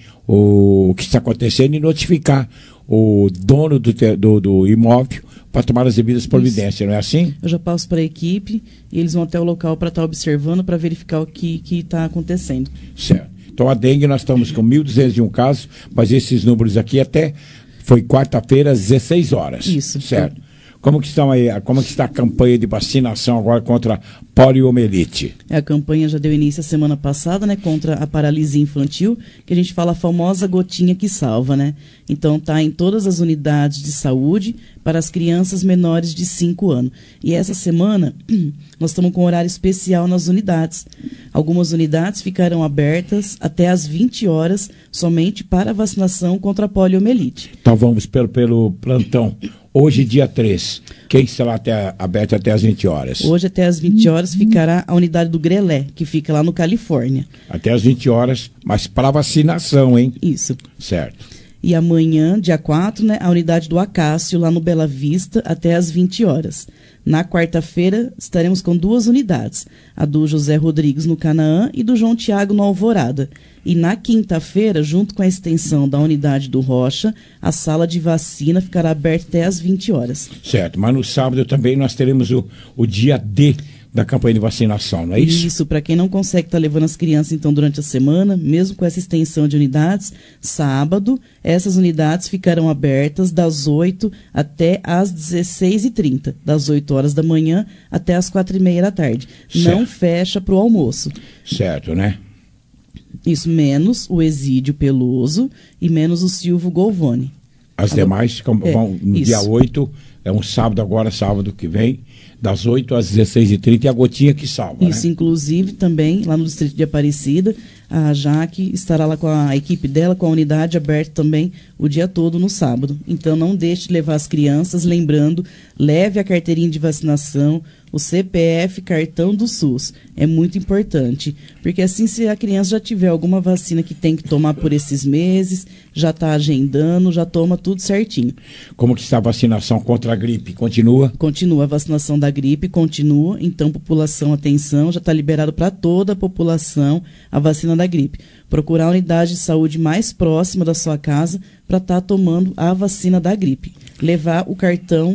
o que está acontecendo e notificar o dono do imóvel para tomar as devidas providências, não é assim? Eu já passo para a equipe e eles vão até o local para estar observando, para verificar o que está acontecendo. Certo. Então a dengue nós estamos com 1.201 casos, mas esses números aqui até foi quarta-feira, às 16 horas. Isso. Certo. Como que está a campanha de vacinação agora contra a poliomielite? A campanha já deu início a semana passada, né, contra a paralisia infantil, que a gente fala a famosa gotinha que salva, né? Então está em todas as unidades de saúde para as crianças menores de 5 anos. E essa semana nós estamos com um horário especial nas unidades. Algumas unidades ficarão abertas até às 20 horas, somente para a vacinação contra a poliomielite. Então vamos pelo plantão. Hoje, dia 3, quem estará aberto até às 20 horas? Hoje, até às 20 horas, ficará a unidade do Grelé, que fica lá no Califórnia. Até às 20 horas, mas para vacinação, hein? Isso. Certo. E amanhã, dia 4, né, a unidade do Acácio, lá no Bela Vista, até às 20 horas. Na quarta-feira, estaremos com 2 unidades, a do José Rodrigues no Canaã e do João Tiago no Alvorada. E na quinta-feira, junto com a extensão da unidade do Rocha, a sala de vacina ficará aberta até às 20 horas. Certo, mas no sábado também nós teremos o dia D da campanha de vacinação, não é isso? Isso, para quem não consegue estar levando as crianças então durante a semana, mesmo com essa extensão de unidades, sábado, essas unidades ficarão abertas das 8 até às 16h30, das 8 horas da manhã até às 4h30 da tarde. Certo. Não fecha para o almoço. Certo, né? Isso, menos o Exídio Peloso e menos o Silvio Golvoni. As demais vão no dia 8, é um sábado agora, sábado que vem, das 8 às 16h30, e a gotinha que salva. Isso, né? Inclusive, também, lá no distrito de Aparecida, a Jaque estará lá com a equipe dela, com a unidade aberta também o dia todo no sábado. Então, não deixe de levar as crianças, lembrando, leve a carteirinha de vacinação, o CPF, cartão do SUS. É muito importante, porque assim, se a criança já tiver alguma vacina que tem que tomar por esses meses, já está agendando, já toma tudo certinho. Como que está a vacinação contra a gripe? Continua? Continua, a vacinação da gripe continua, então, população, atenção, já está liberado para toda a população a vacina da gripe. Procurar a unidade de saúde mais próxima da sua casa para estar tomando a vacina da gripe. Levar o cartão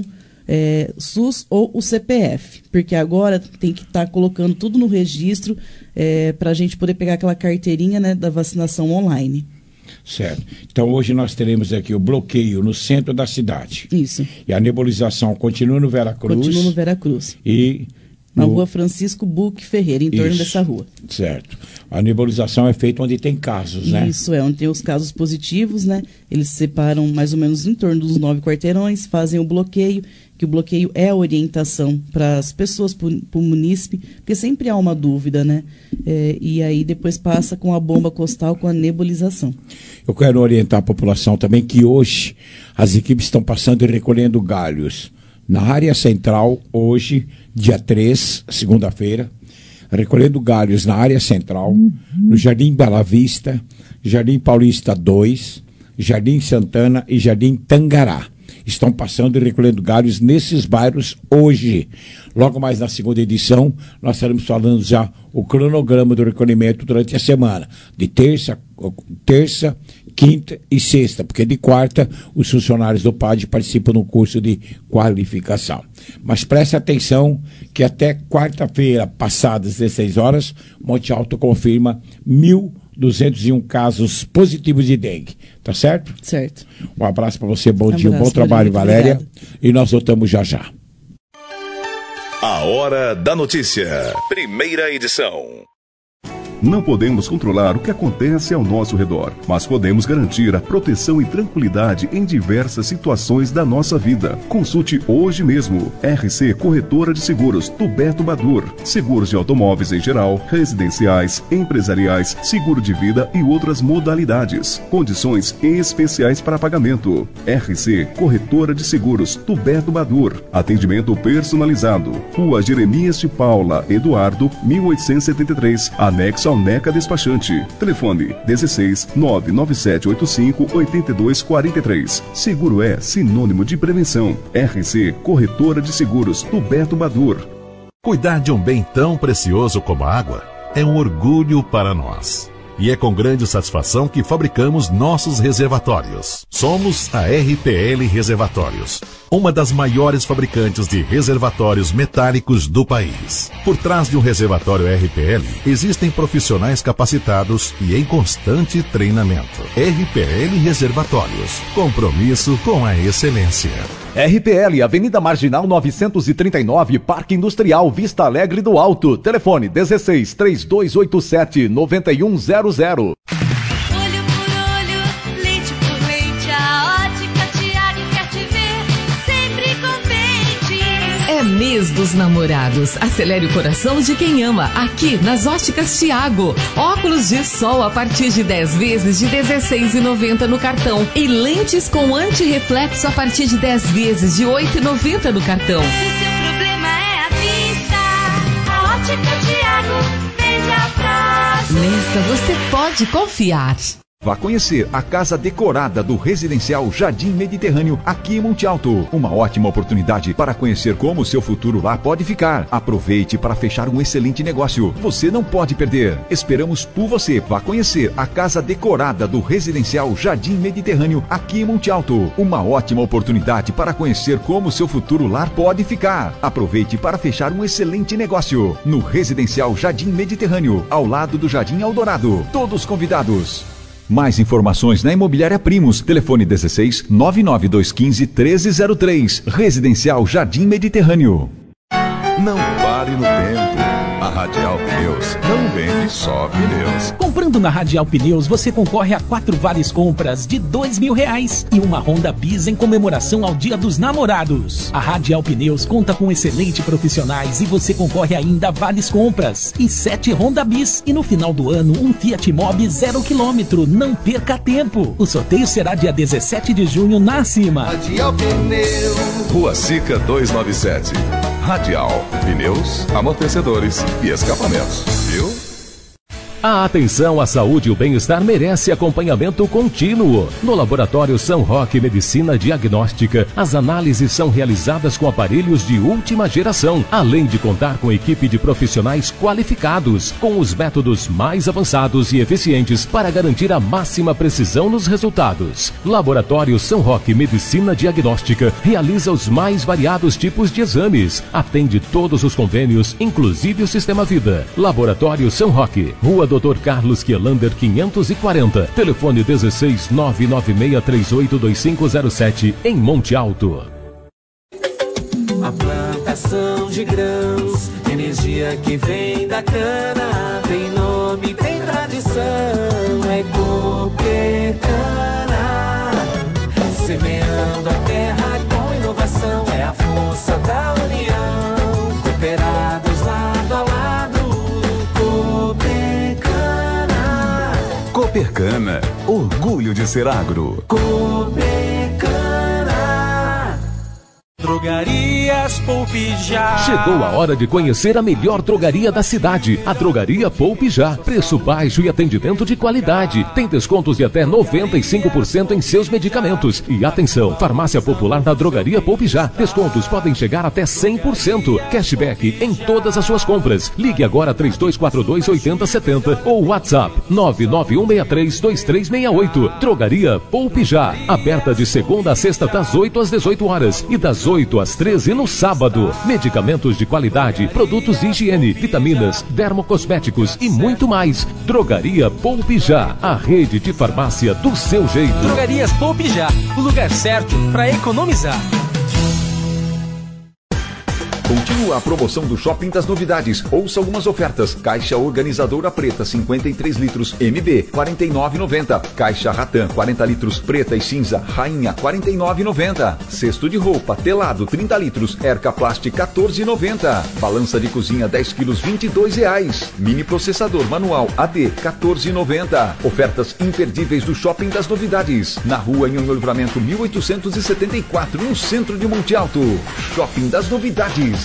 SUS ou o CPF, porque agora tem que estar colocando tudo no registro para a gente poder pegar aquela carteirinha, né, da vacinação online. Certo. Então hoje nós teremos aqui o bloqueio no centro da cidade. Isso. E a nebulização continua no Vera Cruz. Continua no Vera Cruz. E na rua Francisco Buque Ferreira, em torno dessa rua. Certo. A nebulização é feita onde tem casos, né? Isso, onde tem os casos positivos, né? Eles separam mais ou menos em torno dos 9 quarteirões, fazem o bloqueio, que o bloqueio é a orientação para as pessoas, para o munícipe, porque sempre há uma dúvida, né? E aí depois passa com a bomba costal, com a nebulização. Eu quero orientar a população também que hoje as equipes estão passando e recolhendo galhos. Na área central, hoje, dia 3, segunda-feira, recolhendo galhos na área central, no Jardim Bela Vista, Jardim Paulista 2, Jardim Santana e Jardim Tangará. Estão passando e recolhendo galhos nesses bairros hoje. Logo mais na segunda edição, nós estaremos falando já o cronograma do recolhimento durante a semana, de terça, quinta e sexta, porque de quarta os funcionários do PAD participam no curso de qualificação. Mas preste atenção que até quarta-feira, passadas 16 horas, Monte Alto confirma 1.201 casos positivos de dengue. Tá certo? Certo. Um abraço para você, bom dia, bom trabalho, Valéria. Obrigado. E nós voltamos já já. A Hora da Notícia. Primeira edição. Não podemos controlar o que acontece ao nosso redor, mas podemos garantir a proteção e tranquilidade em diversas situações da nossa vida. Consulte hoje mesmo. RC Corretora de Seguros do Beto Badur. Seguros de automóveis em geral, residenciais, empresariais, seguro de vida e outras modalidades. Condições especiais para pagamento. RC Corretora de Seguros do Beto Badur. Atendimento personalizado. Rua Jeremias de Paula, Eduardo, 1873, anexo ao NECA Despachante. Telefone 16 99785 8243. Seguro é sinônimo de prevenção. RC Corretora de Seguros do Beto Badur. Cuidar de um bem tão precioso como a água é um orgulho para nós. E é com grande satisfação que fabricamos nossos reservatórios. Somos a RPL Reservatórios, uma das maiores fabricantes de reservatórios metálicos do país. Por trás de um reservatório RPL, existem profissionais capacitados e em constante treinamento. RPL Reservatórios, compromisso com a excelência. RPL, Avenida Marginal 939, Parque Industrial Vista Alegre do Alto. Telefone 16 3287 9100. Olho por olho, leite por leite, a Ótica Tiago quer te ver sempre contente. É mesmo. Mês dos Namorados. Acelere o coração de quem ama. Aqui nas Óticas Thiago. Óculos de sol a partir de 10 vezes de R$16,90 no cartão. E lentes com antirreflexo a partir de 10 vezes de R$8,90 no cartão. Se seu problema é a vista, a Ótica Thiago vende a próxima. Nesta você pode confiar. Vá conhecer a casa decorada do residencial Jardim Mediterrâneo aqui em Monte Alto. Uma ótima oportunidade para conhecer como o seu futuro lá pode ficar. Aproveite para fechar um excelente negócio. Você não pode perder. Esperamos por você. Vá conhecer a casa decorada do residencial Jardim Mediterrâneo aqui em Monte Alto. Uma ótima oportunidade para conhecer como o seu futuro lar pode ficar. Aproveite para fechar um excelente negócio. No residencial Jardim Mediterrâneo, ao lado do Jardim Eldorado. Todos convidados. Mais informações na Imobiliária Primos. Telefone 16 99215 1303. Residencial Jardim Mediterrâneo. Não pare no tempo. A Radial Pneus não vende só pneus. Comprando na Radial Pneus, você concorre a 4 vales compras de R$2.000 e uma Honda Bis em comemoração ao Dia dos Namorados. A Radial Pneus conta com excelentes profissionais e você concorre ainda a vales compras e 7 Honda Bis. E no final do ano, um Fiat Mobi 0 km. Não perca tempo. O sorteio será dia 17 de junho na Acima. Radial Pneus. Rua Sica 297. Radial Pneus, amortecedores e escapamentos. Viu? A atenção à saúde e o bem-estar merece acompanhamento contínuo. No Laboratório São Roque Medicina Diagnóstica, as análises são realizadas com aparelhos de última geração, além de contar com equipe de profissionais qualificados, com os métodos mais avançados e eficientes para garantir a máxima precisão nos resultados. Laboratório São Roque Medicina Diagnóstica realiza os mais variados tipos de exames, atende todos os convênios, inclusive o Sistema Vida. Laboratório São Roque, Rua Dr. Carlos Quielander 540, telefone 16 996382507, em Monte Alto. A plantação de grãos, energia que vem da cana, tem nome, tem tradição, é Coopercana. Semeando a terra com inovação, é a força da união, cooperados lado a lado. Coopercana, orgulho de ser agro. Coopercana. Drogarias Poupe Já. Chegou a hora de conhecer a melhor drogaria da cidade, a Drogaria Poupe Já. Preço baixo e atendimento de qualidade. Tem descontos de até 95% em seus medicamentos. E atenção, Farmácia Popular da Drogaria Poupe Já. Descontos podem chegar até 100%. Cashback em todas as suas compras. Ligue agora 3242-8070 ou WhatsApp 991632368. Drogaria Poupe Já. Aberta de segunda a sexta das 8 às 18 horas e das 8 às 13 no sábado. Medicamentos de qualidade, produtos de higiene, vitaminas, dermocosméticos e muito mais. Drogaria Poupe Já, a rede de farmácia do seu jeito. Drogarias Poupe Já, o lugar certo para economizar. Continua a promoção do Shopping das Novidades. Ouça algumas ofertas. Caixa organizadora preta 53 litros MB 49,90. Caixa Ratan 40 litros preta e cinza Rainha 49,90. Cesto de roupa telado 30 litros Erca Plast 14,90. Balança de cozinha 10 quilos R$22. Mini processador manual AD 14,90. Ofertas imperdíveis do Shopping das Novidades. Na rua Nhonhô Livramento 1874, no centro de Monte Alto. Shopping das Novidades.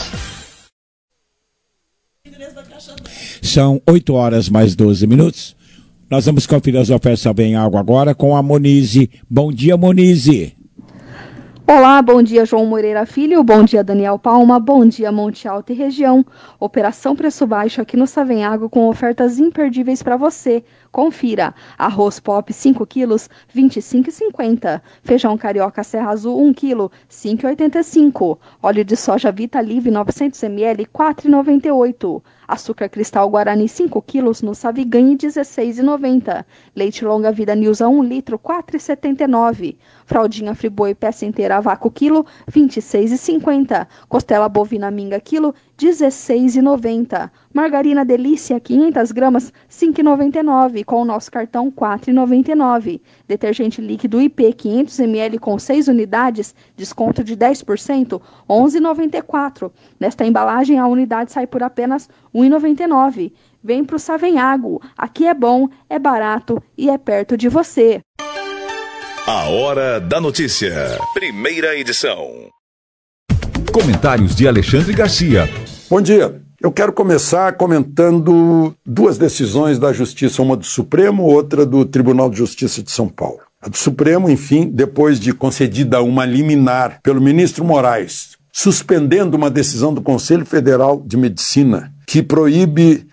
São 8 horas mais 12 minutos. Nós vamos conferir as ofertas Bem Água agora com a Monize. Bom dia, Monize. Olá, bom dia João Moreira Filho, bom dia Daniel Palma, bom dia Monte Alto e região. Operação Preço Baixo aqui no Savenhago com ofertas imperdíveis para você. Confira, arroz pop 5 quilos, R$ 25,50. Feijão carioca Serra Azul 1 quilo, R$ 5,85. Óleo de soja Vita Live 900 ml, R$ 4,98. Açúcar cristal Guarani 5 quilos no Saviganhe, R$ 16,90. Leite longa vida Nilza 1 litro, R$ 4,79. Fraldinha Friboi peça inteira a vácuo quilo, R$ 26,50. Costela bovina minga quilo, 16,90. Margarina Delícia, 500 gramas, R$ 5,99, com o nosso cartão R$ 4,99. Detergente líquido IP, 500 ml com 6 unidades, desconto de 10%, R$ 11,94. Nesta embalagem, a unidade sai por apenas R$ 1,99. Vem pro Savenhago. Aqui é bom, é barato e é perto de você. A Hora da Notícia. Primeira edição. Comentários de Alexandre Garcia. Bom dia. Eu quero começar comentando duas decisões da Justiça, uma do Supremo, outra do Tribunal de Justiça de São Paulo. A do Supremo, enfim, depois de concedida uma liminar pelo ministro Moraes, suspendendo uma decisão do Conselho Federal de Medicina que proíbe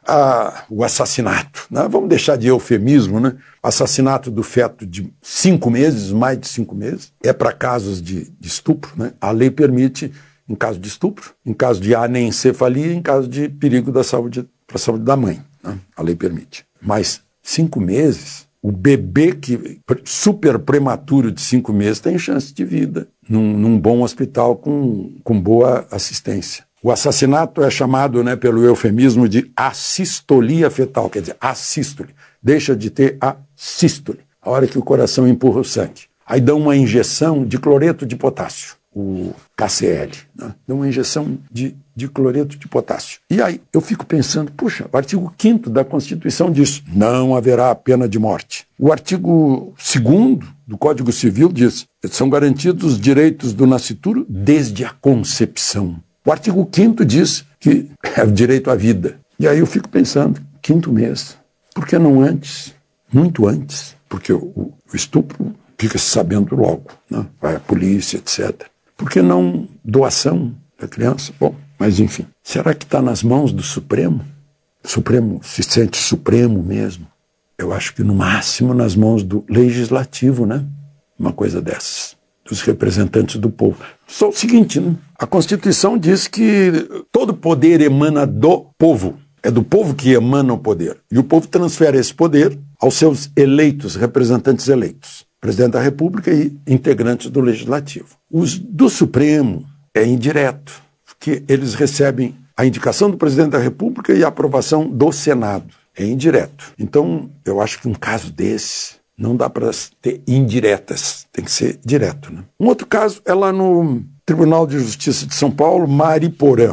o assassinato, né? Vamos deixar de eufemismo, né? Assassinato do feto de 5 meses, mais de 5 meses, é para casos de estupro, né? A lei permite em caso de estupro, em caso de anencefalia, em caso de perigo da saúde, para a saúde da mãe, né? A lei permite. Mas 5 meses, o bebê que super prematuro de 5 meses tem chance de vida num bom hospital com boa assistência. O assassinato é chamado, né, pelo eufemismo de assistolia fetal, quer dizer, assístole. Deixa de ter a sístole, a hora que o coração empurra o sangue. Aí dão uma injeção de cloreto de potássio, o KCL, né? Dão uma injeção de cloreto de potássio. E aí eu fico pensando, puxa, o artigo 5º da Constituição diz, não haverá pena de morte. O artigo 2º do Código Civil diz, são garantidos os direitos do nascituro desde a concepção. O artigo 5º diz que é o direito à vida. E aí eu fico pensando, 5º mês, por que não antes? Muito antes, porque o estupro fica-se sabendo logo, né? Vai a polícia, etc. Por que não doação da criança? Bom, mas enfim, será que está nas mãos do Supremo? O Supremo se sente Supremo mesmo? Eu acho que no máximo nas mãos do Legislativo, né? Uma coisa dessas, dos representantes do povo. Só o seguinte, né? A Constituição diz que todo poder emana do povo. É do povo que emana o poder. E o povo transfere esse poder aos seus eleitos, representantes eleitos. Presidente da República e integrantes do Legislativo. Os do Supremo é indireto, porque eles recebem a indicação do Presidente da República e a aprovação do Senado. É indireto. Então, eu acho que um caso desse não dá para ter indiretas, tem que ser direto, né? Um outro caso é lá no Tribunal de Justiça de São Paulo, Mairiporã.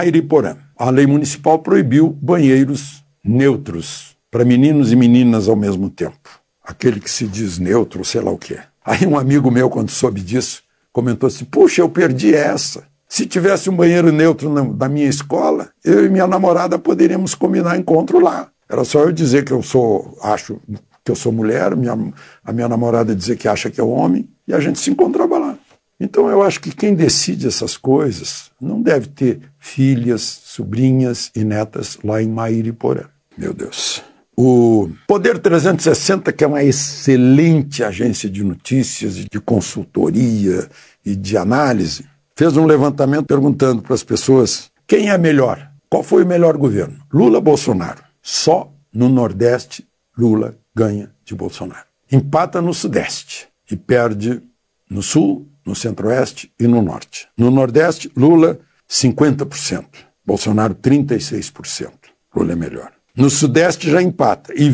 A lei municipal proibiu banheiros neutros para meninos e meninas ao mesmo tempo. Aquele que se diz neutro, sei lá o que é. Aí um amigo meu, quando soube disso, comentou assim, puxa, eu perdi essa. Se tivesse um banheiro neutro na minha escola, eu e minha namorada poderíamos combinar encontro lá. Era só eu dizer que acho que eu sou mulher, a minha namorada dizer que acha que é homem, e a gente se encontrava lá. Então eu acho que quem decide essas coisas não deve ter filhas, sobrinhas e netas lá em Mairiporã. Meu Deus. O Poder 360, que é uma excelente agência de notícias, de consultoria e de análise, fez um levantamento perguntando para as pessoas quem é melhor, qual foi o melhor governo, Lula ou Bolsonaro. Só no Nordeste Lula ganha de Bolsonaro. Empata no Sudeste e perde no Sul, no Centro-Oeste e no Norte. No Nordeste, Lula 50%, Bolsonaro 36%. Lula é melhor. No Sudeste já empata, e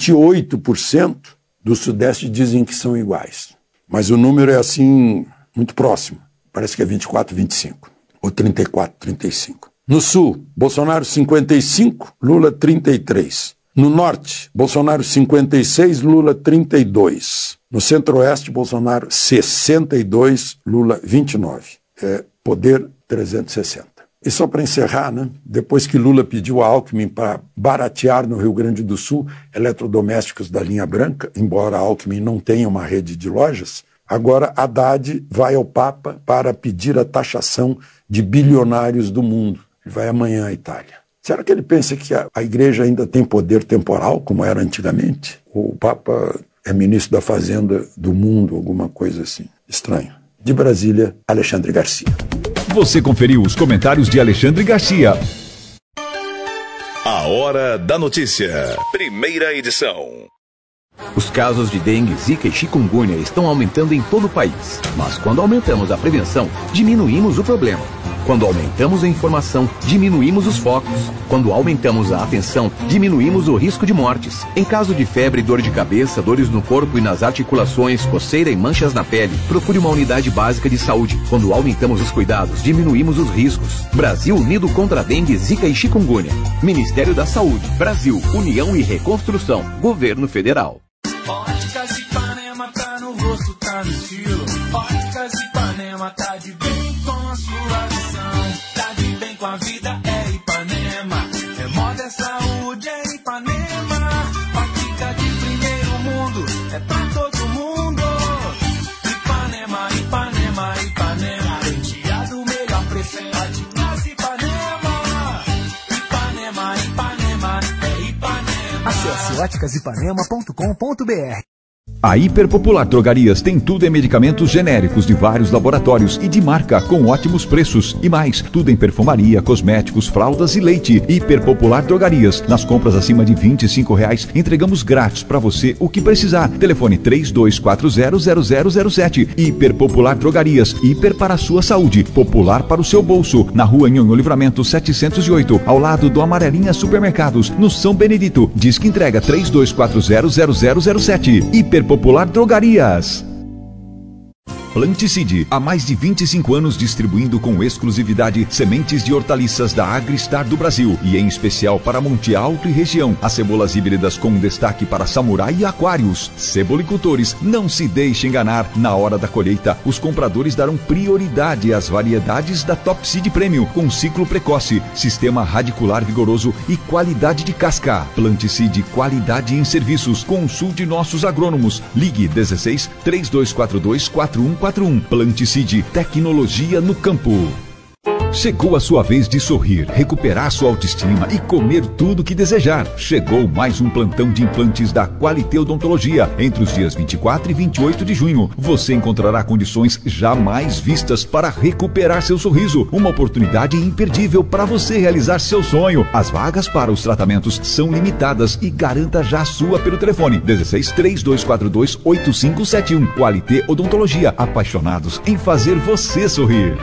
28% do Sudeste dizem que são iguais. Mas o número é assim, muito próximo. Parece que é 24, 25, ou 34, 35. No Sul, Bolsonaro 55, Lula 33. No Norte, Bolsonaro 56, Lula 32. No Centro-Oeste, Bolsonaro 62, Lula 29. É Poder 360. E só para encerrar, né? Depois que Lula pediu a Alckmin para baratear no Rio Grande do Sul eletrodomésticos da linha branca, embora a Alckmin não tenha uma rede de lojas, agora Haddad vai ao Papa para pedir a taxação de bilionários do mundo. Ele vai amanhã à Itália. Será que ele pensa que a igreja ainda tem poder temporal, como era antigamente? O Papa é ministro da Fazenda do mundo, alguma coisa assim. Estranho. De Brasília, Alexandre Garcia. Você conferiu os comentários de Alexandre Garcia. A Hora da Notícia. Primeira edição. Os casos de dengue, zika e chikungunya estão aumentando em todo o país. Mas quando aumentamos a prevenção, diminuímos o problema. Quando aumentamos a informação, diminuímos os focos. Quando aumentamos a atenção, diminuímos o risco de mortes. Em caso de febre, dor de cabeça, dores no corpo e nas articulações, coceira e manchas na pele, procure uma unidade básica de saúde. Quando aumentamos os cuidados, diminuímos os riscos. Brasil unido contra a dengue, zika e chikungunya. Ministério da Saúde, Brasil, União e Reconstrução, Governo Federal. Óticas Ipanema, tá no rosto, tá no estilo. Óticas Ipanema, tá de bem com a sua visão. Tá de bem com a vida, é Ipanema. É moda, é saúde, é Ipanema. Ótica de primeiro mundo, é pra todo mundo. Ipanema, Ipanema, Ipanema. Penteado, melhor preço, é Óticas Ipanema. Ipanema, Ipanema, é Ipanema. Acesse óticasipanema.com.br. A Hiperpopular Drogarias tem tudo em medicamentos genéricos de vários laboratórios e de marca com ótimos preços. E mais, tudo em perfumaria, cosméticos, fraldas e leite. Hiperpopular Drogarias. Nas compras acima de R$25, entregamos grátis para você o que precisar. Telefone 32400007. Hiperpopular Drogarias. Hiper para a sua saúde. Popular para o seu bolso. Na rua Nhonho Livramento 708, ao lado do Amarelinha Supermercados, no São Benedito. Disque entrega 32400007. Hiperpopular Drogarias. Planticide, há mais de 25 anos distribuindo com exclusividade sementes de hortaliças da Agristar do Brasil e em especial para Monte Alto e região. As cebolas híbridas com destaque para samurai e aquários. Cebolicultores, não se deixe enganar. Na hora da colheita, os compradores darão prioridade às variedades da Top Seed Premium com ciclo precoce, sistema radicular vigoroso e qualidade de casca. Planticide, qualidade em serviços. Consulte nossos agrônomos. Ligue 16 3242 4141. Planticide, tecnologia no campo. Chegou a sua vez de sorrir, recuperar sua autoestima e comer tudo que desejar. Chegou mais um plantão de implantes da Qualité Odontologia. Entre os dias 24 e 28 de junho, você encontrará condições jamais vistas para recuperar seu sorriso. Uma oportunidade imperdível para você realizar seu sonho. As vagas para os tratamentos são limitadas e garanta já a sua pelo telefone 16 3242 8571. Qualité Odontologia, apaixonados em fazer você sorrir.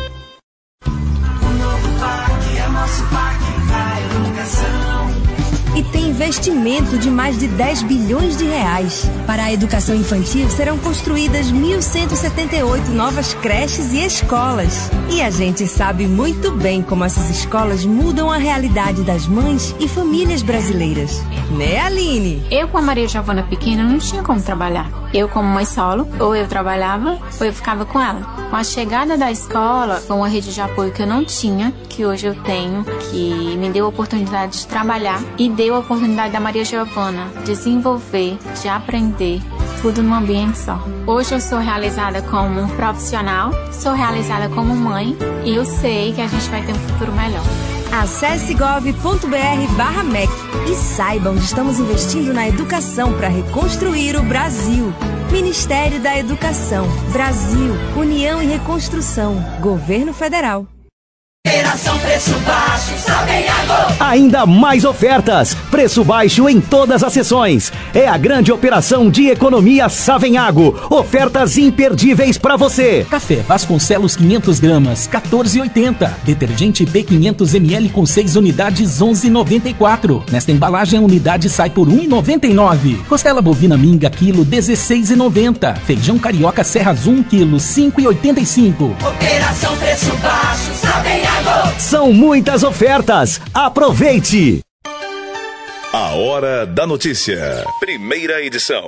E tem investimento de mais de 10 bilhões de reais. Para a educação infantil serão construídas 1.178 novas creches e escolas. E a gente sabe muito bem como essas escolas mudam a realidade das mães e famílias brasileiras. Né, Aline? Eu com a Maria Giovana pequena não tinha como trabalhar. Eu como mãe solo, ou eu trabalhava ou eu ficava com ela. Com a chegada da escola, com uma rede de apoio que eu não tinha, que hoje eu tenho, que me deu a oportunidade de trabalhar e deu a oportunidade da Maria Giovana desenvolver, de aprender, tudo num ambiente só. Hoje eu sou realizada como profissional, sou realizada como mãe e eu sei que a gente vai ter um futuro melhor. Acesse gov.br/MEC e saiba onde estamos investindo na educação para reconstruir o Brasil. Ministério da Educação, Brasil, União e Reconstrução, Governo Federal. Operação Preço Baixo, Savenhago. Ainda mais ofertas. Preço baixo em todas as sessões. É a grande operação de economia Savenhago. Ofertas imperdíveis para você. Café Vasconcelos 500 gramas, 14,80. Detergente P500 ml com 6 unidades, 11,94. Nesta embalagem a unidade sai por 1,99. Costela bovina minga quilo, 16,90. Feijão carioca Serra Zoom quilo, 5,85. Operação Preço Baixo, Savenhago. São muitas ofertas. Aproveite! A Hora da Notícia. Primeira edição.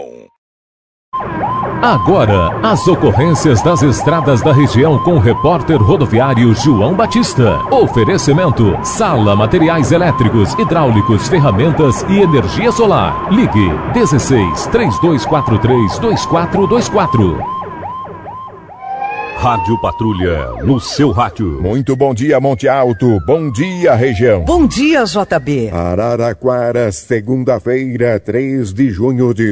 Agora, as ocorrências das estradas da região com o repórter rodoviário João Batista. Oferecimento: Sala Materiais Elétricos, Hidráulicos, Ferramentas e Energia Solar. Ligue 16 3243 2424. Rádio Patrulha, no seu rádio. Muito bom dia, Monte Alto. Bom dia, região. Bom dia, JB. Araraquara, segunda-feira, 3 de junho de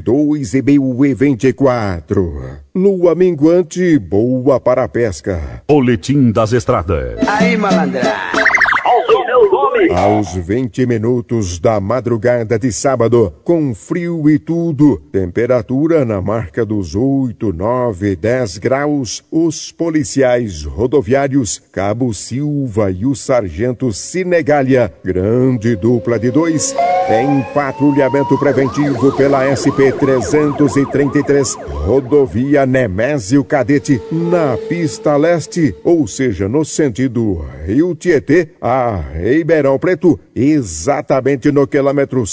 2024. Lua minguante, boa para a pesca. Boletim das estradas. Aí, malandra. Meu nome Aos 20 minutos da madrugada de sábado, com frio e tudo, temperatura na marca dos 8, 9, 10 graus, os policiais rodoviários Cabo Silva e o sargento Sinegália, grande dupla de 2, em patrulhamento preventivo pela SP-333, rodovia Nemésio Cadete, na pista leste, ou seja, no sentido Rio Tietê a Ribeirão Preto, exatamente no quilômetro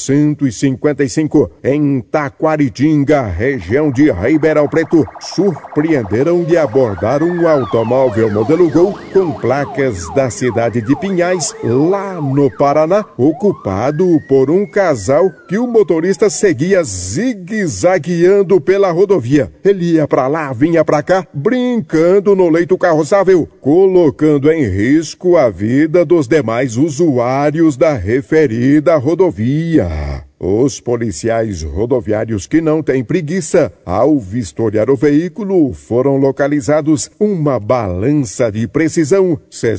155, em Taquaritinga, região de Ribeirão Preto, surpreenderam e abordaram um automóvel modelo Gol com placas da cidade de Pinhais, lá no Paraná, ocupado por um casal que o motorista seguia zigue-zagueando pela rodovia. Ele ia pra lá, vinha pra cá, brincando no leito carroçável, colocando em risco a vida dos demais usuários da referida rodovia. Os policiais rodoviários que não têm preguiça, ao vistoriar o veículo, foram localizados uma balança de precisão,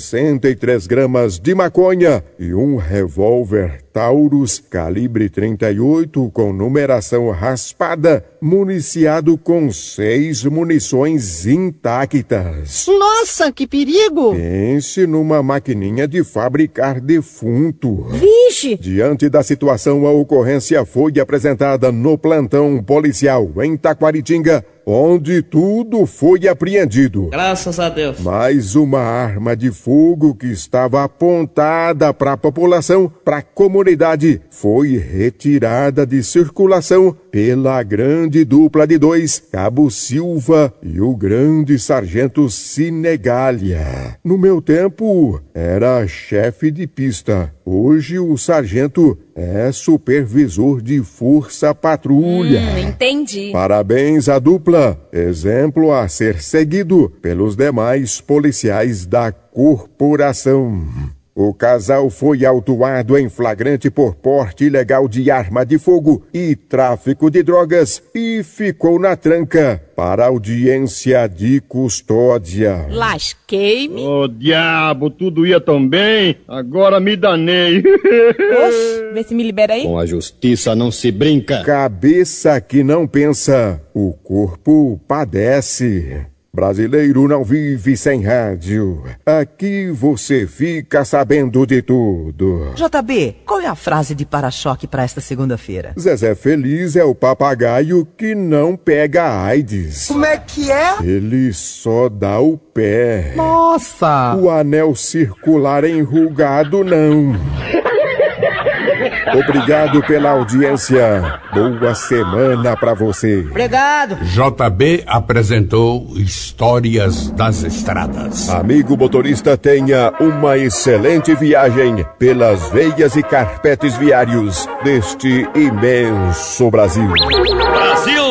63 gramas de maconha e um revólver Taurus calibre 38 com numeração raspada, municiado com 6 munições intactas. Nossa, que perigo! Pense numa maquininha de fabricar defunto. Vixe! Diante da situação, a ocorrência foi apresentada no plantão policial em Taquaritinga, onde tudo foi apreendido. Graças a Deus. Mais uma arma de fogo que estava apontada para a população, para a comunidade, foi retirada de circulação pela grande dupla de 2, Cabo Silva e o grande sargento Sinegália. No meu tempo, era chefe de pista. Hoje o sargento é supervisor de força patrulha. Entendi. Parabéns à dupla, exemplo a ser seguido pelos demais policiais da corporação. O casal foi autuado em flagrante por porte ilegal de arma de fogo e tráfico de drogas e ficou na tranca para audiência de custódia. Lasquei-me. Ô, diabo, tudo ia tão bem, agora me danei. Oxe, vê se me libera aí. Com a justiça não se brinca. Cabeça que não pensa, o corpo padece. Brasileiro não vive sem rádio. Aqui você fica sabendo de tudo. JB, qual é a frase de para-choque para esta segunda-feira? Zezé Feliz é o papagaio que não pega AIDS. Como é que é? Ele só dá o pé. Nossa! O anel circular enrugado não. Obrigado pela audiência. Boa semana pra você. Obrigado. JB apresentou Histórias das Estradas. Amigo motorista, tenha uma excelente viagem pelas veias e carpetes viários deste imenso Brasil. Brasil!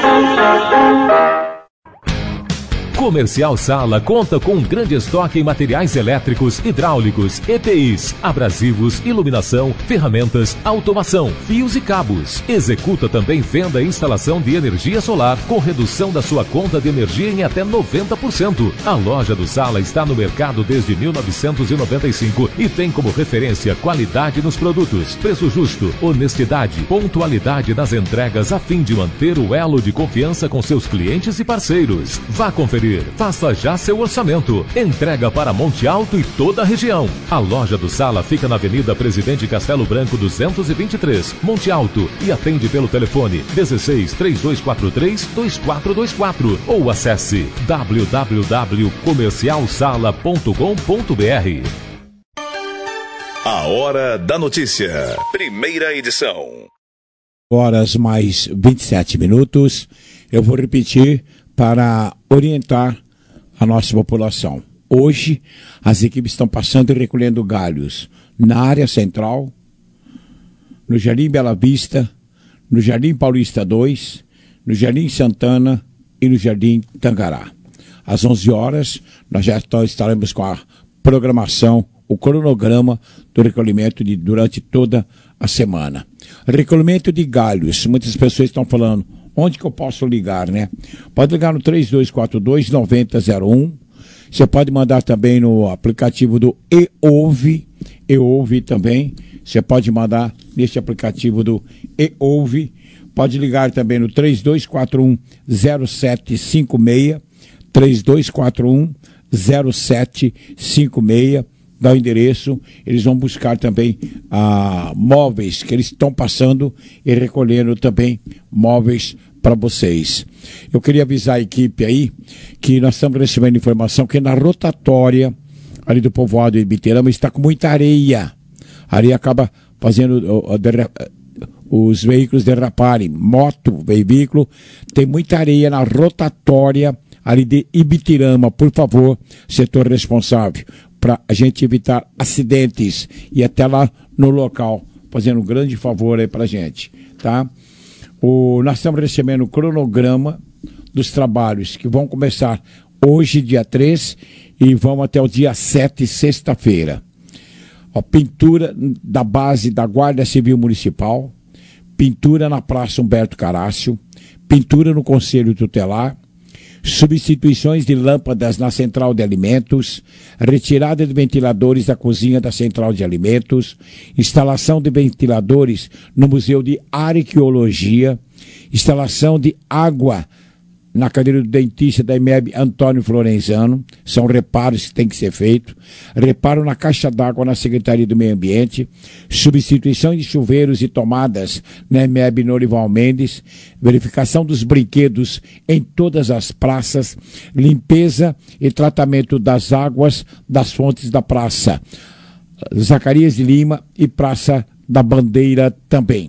Comercial Sala conta com um grande estoque em materiais elétricos, hidráulicos, EPIs, abrasivos, iluminação, ferramentas, automação, fios e cabos. Executa também venda e instalação de energia solar com redução da sua conta de energia em até 90%. A loja do Sala está no mercado desde 1995 e tem como referência qualidade nos produtos, preço justo, honestidade, pontualidade nas entregas a fim de manter o elo de confiança com seus clientes e parceiros. Vá conferir. Faça já seu orçamento. Entrega para Monte Alto e toda a região. A loja do Sala fica na Avenida Presidente Castelo Branco 223, Monte Alto, e atende pelo telefone 16-3243-2424 ou acesse www.comercialsala.com.br. A Hora da Notícia. Primeira edição. Horas mais 27 minutos. Eu vou repetir para orientar a nossa população. Hoje, as equipes estão passando e recolhendo galhos na área central, no Jardim Bela Vista, no Jardim Paulista 2, no Jardim Santana e no Jardim Tangará. Às 11 horas, nós já estaremos com a programação, o cronograma do recolhimento durante toda a semana. Recolhimento de galhos. Muitas pessoas estão falando, onde que eu posso ligar, né? Pode ligar no 3242-9001. Você pode mandar também no aplicativo do eOuve também. Você pode mandar neste aplicativo do eOuve. Pode ligar também no 3241-0756. 3241-0756. Dá o endereço. Eles vão buscar também móveis que eles estão passando e recolhendo também móveis para vocês. Eu queria avisar a equipe aí que nós estamos recebendo informação que na rotatória ali do povoado de Ibitirama está com muita areia. A areia acaba fazendo os veículos derraparem. Moto, veículo, tem muita areia na rotatória ali de Ibitirama. Por favor, setor responsável, para a gente evitar acidentes e até lá no local, fazendo um grande favor aí para a gente, tá? Nós estamos recebendo o cronograma dos trabalhos que vão começar hoje, dia 3, e vão até o dia 7, sexta-feira. Pintura da base da Guarda Civil Municipal, pintura na Praça Humberto Carácio, pintura no Conselho Tutelar, substituições de lâmpadas na Central de Alimentos, retirada de ventiladores da cozinha da Central de Alimentos, instalação de ventiladores no Museu de Arqueologia, instalação de água na cadeira do dentista da IMEB Antônio Florenzano, são reparos que tem que ser feito, reparo na caixa d'água na Secretaria do Meio Ambiente, substituição de chuveiros e tomadas na IMEB Norival Mendes, verificação dos brinquedos em todas as praças, limpeza e tratamento das águas das fontes da Praça Zacarias de Lima e Praça da Bandeira também.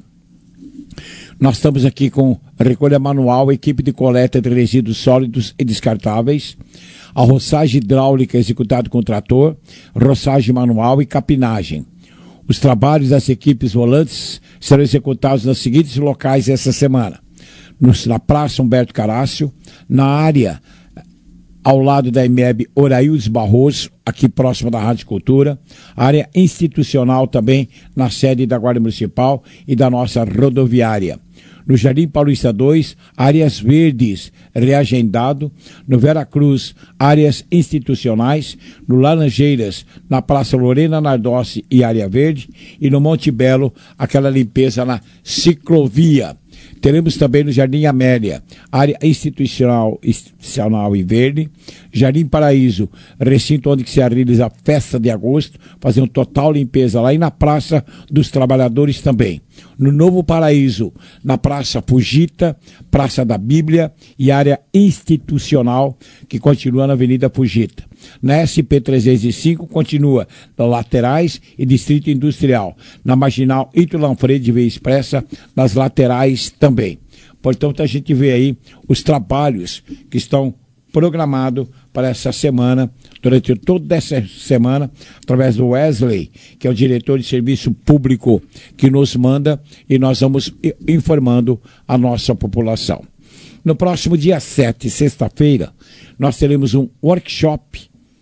Nós estamos aqui com recolha manual, equipe de coleta de resíduos sólidos e descartáveis, a roçagem hidráulica executada com trator, roçagem manual e capinagem. Os trabalhos das equipes volantes serão executados nos seguintes locais essa semana: na Praça Humberto Carácio, na área ao lado da IMEB Oraildes Barroso, aqui próximo da Rádio Cultura, área institucional também na sede da Guarda Municipal e da nossa rodoviária. No Jardim Paulista 2, áreas verdes, reagendado. No Vera Cruz, áreas institucionais. No Laranjeiras, na Praça Lorena Nardossi e área verde. E no Monte Belo, aquela limpeza na ciclovia. Teremos também no Jardim Amélia, área institucional e verde. Jardim Paraíso, recinto onde se realiza a festa de agosto, fazer uma total limpeza lá. E na Praça dos Trabalhadores também. No Novo Paraíso, na Praça Fugita, Praça da Bíblia e área institucional, que continua na Avenida Fugita. Na SP-305 continua nas laterais e Distrito Industrial. Na Marginal Ito Lanfredi Via Expressa, nas laterais também. Portanto, a gente vê aí os trabalhos que estão programados para essa semana, durante toda essa semana, através do Wesley, que é o diretor de serviço público, que nos manda, e nós vamos informando a nossa população. No próximo dia 7, sexta-feira, nós teremos um workshop,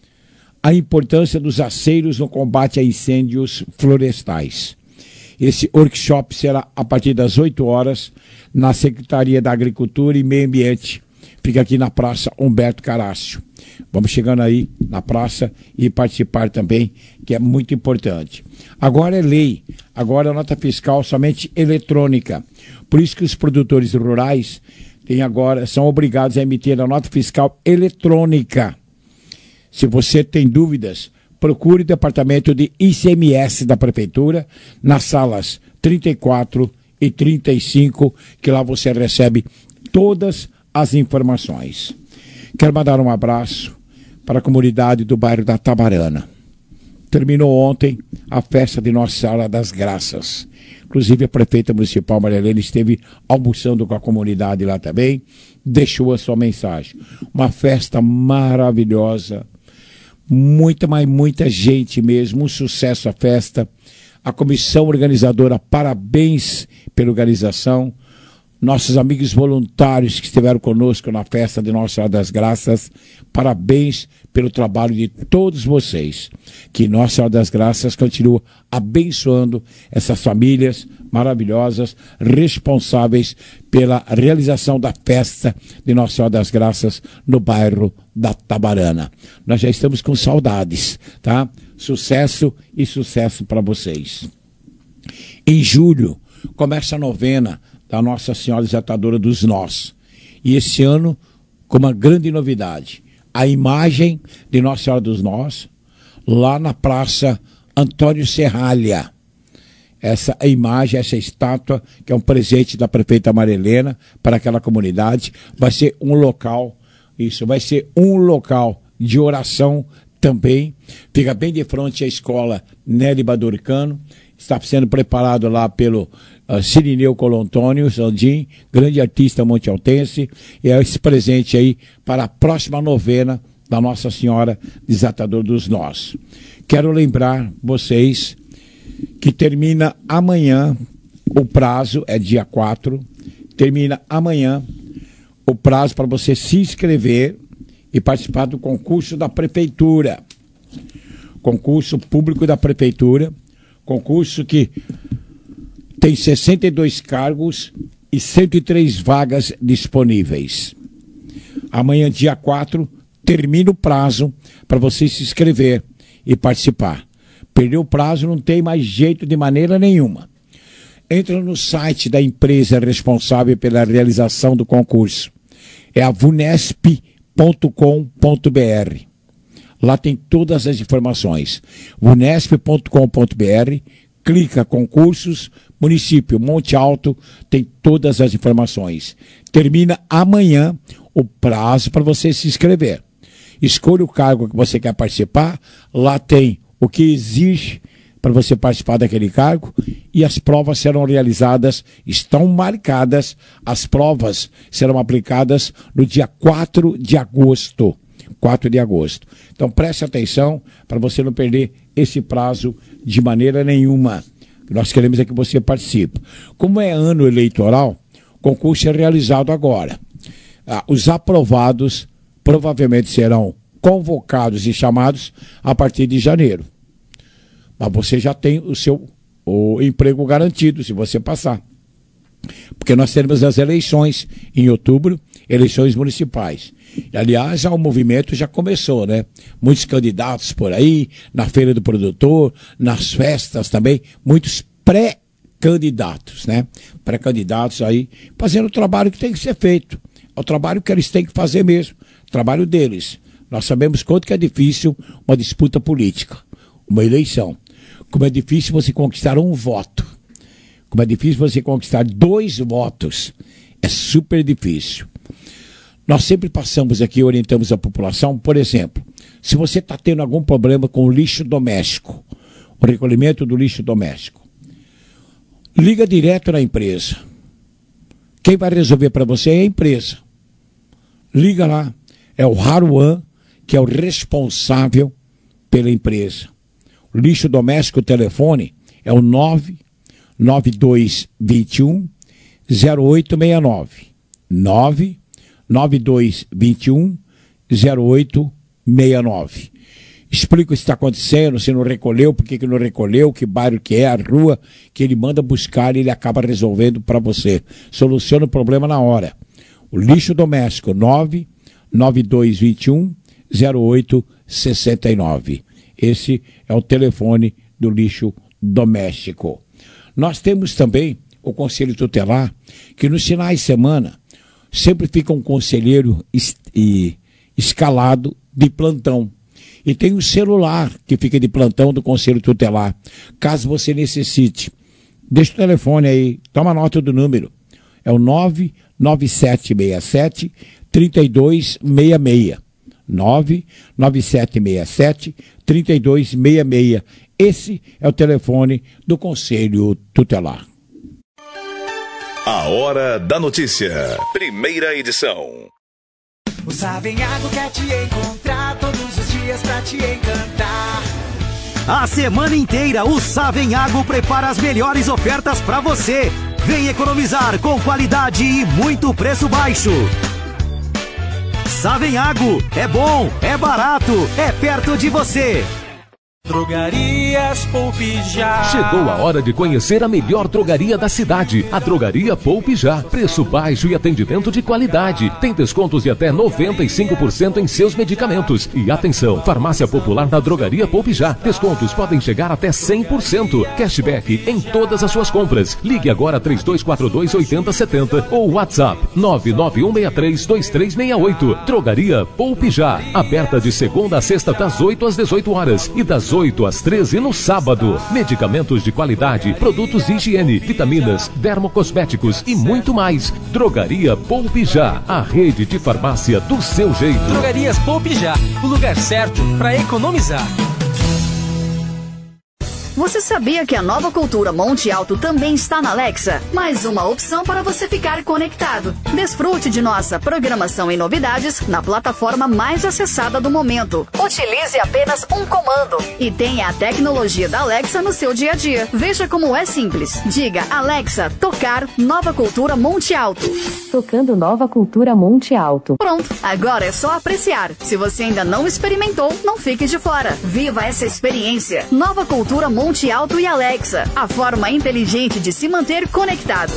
a importância dos aceiros no combate a incêndios florestais. Esse workshop será a partir das 8 horas, na Secretaria da Agricultura e Meio Ambiente. Fica aqui na Praça Humberto Carácio. Vamos chegando aí na praça e participar também, que é muito importante. Agora é lei, agora a nota fiscal somente eletrônica. Por isso que os produtores rurais são obrigados a emitir a nota fiscal eletrônica. Se você tem dúvidas, procure o departamento de ICMS da Prefeitura, nas salas 34 e 35, que lá você recebe todas as informações. Quero mandar um abraço para a comunidade do bairro da Tabarana. Terminou ontem a festa de Nossa Senhora das Graças. Inclusive a prefeita municipal Maria Helena esteve almoçando com a comunidade lá também, deixou a sua mensagem. Uma festa maravilhosa, muita gente mesmo, um sucesso a festa. A comissão organizadora, parabéns pela organização. nossos amigos voluntários que estiveram conosco na festa de Nossa Senhora das Graças, parabéns pelo trabalho de todos vocês. Que Nossa Senhora das Graças continue abençoando essas famílias maravilhosas, responsáveis pela realização da festa de Nossa Senhora das Graças no bairro da Tabarana. Nós já estamos com saudades, tá? Sucesso e sucesso para vocês. Em julho, começa a novena da Nossa Senhora Desatadora dos Nós. E esse ano, com uma grande novidade, a imagem de Nossa Senhora dos Nós, lá na Praça Antônio Serralha. Essa imagem, essa estátua, que é um presente da prefeita Maria Helena para aquela comunidade, vai ser um local, vai ser um local de oração também. Fica bem de frente à escola Nelly Baduricano. Está sendo preparado lá pelo Cirineu Colontônio Sandim, grande artista montealtense, e é esse presente aí para a próxima novena da Nossa Senhora Desatador dos Nós. Quero lembrar vocês que termina amanhã, o prazo é dia 4, termina amanhã o prazo para você se inscrever e participar do concurso da Prefeitura. Concurso público da Prefeitura. Concurso que tem 62 cargos e 103 vagas disponíveis. Amanhã, dia 4, termina o prazo para você se inscrever e participar. Perdeu o prazo, não tem mais jeito de maneira nenhuma. Entra no site da empresa responsável pela realização do concurso. É a vunesp.com.br. Lá tem todas as informações. vunesp.com.br, clica concursos, município Monte Alto, tem todas as informações. Termina amanhã o prazo para você se inscrever. Escolha o cargo que você quer participar, lá tem o que exige para você participar daquele cargo e as provas serão realizadas, estão marcadas, as provas serão aplicadas no dia 4 de agosto. 4 de agosto. Então preste atenção para você não perder esse prazo de maneira nenhuma. Nós queremos é que você participe. Como é ano eleitoral, o concurso é realizado agora. Os aprovados provavelmente serão convocados e chamados a partir de janeiro. Mas você já tem o emprego garantido se você passar. Porque nós teremos as eleições em outubro, eleições municipais. E, aliás, o movimento já começou, né? Muitos candidatos por aí, na Feira do Produtor, nas festas também, muitos pré-candidatos, né? Pré-candidatos aí, fazendo o trabalho que tem que ser feito. É o trabalho que eles têm que fazer mesmo, o trabalho deles. Nós sabemos quanto que é difícil uma disputa política, uma eleição. Como é difícil você conquistar um voto. Como é difícil você conquistar 2 votos. É super difícil. Nós sempre passamos aqui e orientamos a população, por exemplo, se você está tendo algum problema com o lixo doméstico, o recolhimento do lixo doméstico, liga direto na empresa. Quem vai resolver para você é a empresa. Liga lá. É o Haruan, que é o responsável pela empresa. O lixo doméstico, o telefone é o 99221 0869. 99221 0869. Explica o que está acontecendo, se não recolheu, por que não recolheu, que bairro que é, a rua, que ele manda buscar e ele acaba resolvendo para você. Soluciona o problema na hora. O lixo doméstico, 99221 0869. Esse é o telefone do lixo doméstico. Nós temos também o Conselho Tutelar, que nos finais de semana sempre fica um conselheiro escalado de plantão. E tem um celular que fica de plantão do Conselho Tutelar. Caso você necessite, deixa o telefone aí, toma nota do número. É o 99767 3266. 99767 3266. Esse é o telefone do Conselho Tutelar. A Hora da Notícia. Primeira edição. O Savenhago quer te encontrar todos os dias pra te encantar. A semana inteira o Savenhago prepara as melhores ofertas pra você. Vem economizar com qualidade e muito preço baixo. Savenhago, é bom, é barato, é perto de você. Drogarias Poupe Já. Chegou a hora de conhecer a melhor drogaria da cidade, a Drogaria Poupe Já. Preço baixo e atendimento de qualidade. Tem descontos de até 95% em seus medicamentos. E atenção, farmácia popular da Drogaria Poupe Já. Descontos podem chegar até 100%. Cashback em todas as suas compras. Ligue agora 3242-8070 ou WhatsApp 991632368. Drogaria Poupe Já. Aberta de segunda a sexta das 8 às 18 horas e das 8 às 13 no sábado. Medicamentos de qualidade, produtos de higiene, vitaminas, dermocosméticos e muito mais. Drogaria Poupe Já, a rede de farmácia do seu jeito. Drogarias Poupe Já, o lugar certo para economizar. Você sabia que a Nova Cultura Monte Alto também está na Alexa? Mais uma opção para você ficar conectado. Desfrute de nossa programação e novidades na plataforma mais acessada do momento. Utilize apenas um comando e tenha a tecnologia da Alexa no seu dia a dia. Veja como é simples. Diga, Alexa, tocar Nova Cultura Monte Alto. Tocando Nova Cultura Monte Alto. Pronto, agora é só apreciar. Se você ainda não experimentou, não fique de fora. Viva essa experiência. Nova Cultura Monte Alto e Alexa, a forma inteligente de se manter conectado.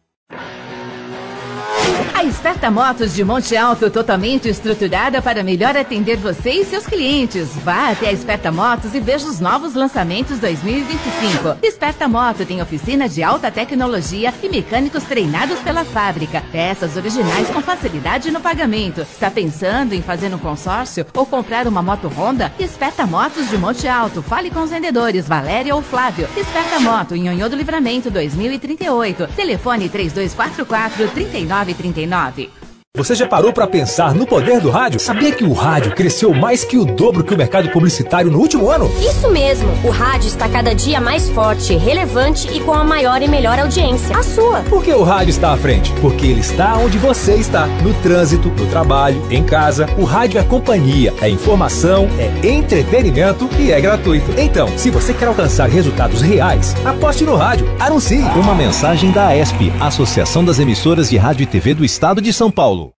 A Esperta Motos de Monte Alto, totalmente estruturada para melhor atender você e seus clientes. Vá até a Esperta Motos e veja os novos lançamentos 2025. Esperta Moto tem oficina de alta tecnologia e mecânicos treinados pela fábrica. Peças originais com facilidade no pagamento. Está pensando em fazer um consórcio ou comprar uma moto Honda? Esperta Motos de Monte Alto. Fale com os vendedores Valéria ou Flávio. Esperta Moto em Nhonhô do Livramento 2038. Telefone 3244-3939. Você já parou para pensar no poder do rádio? Sabia que o rádio cresceu mais que o dobro que o mercado publicitário no último ano? Isso mesmo, o rádio está cada dia mais forte, relevante e com a maior e melhor audiência, a sua. Por que o rádio está à frente? Porque ele está onde você está, no trânsito, no trabalho, em casa. O rádio é companhia, é informação, é entretenimento e é gratuito. Então, se você quer alcançar resultados reais, aposte no rádio, anuncie. Uma mensagem da AESP, Associação das Emissoras de Rádio e TV do Estado de São Paulo.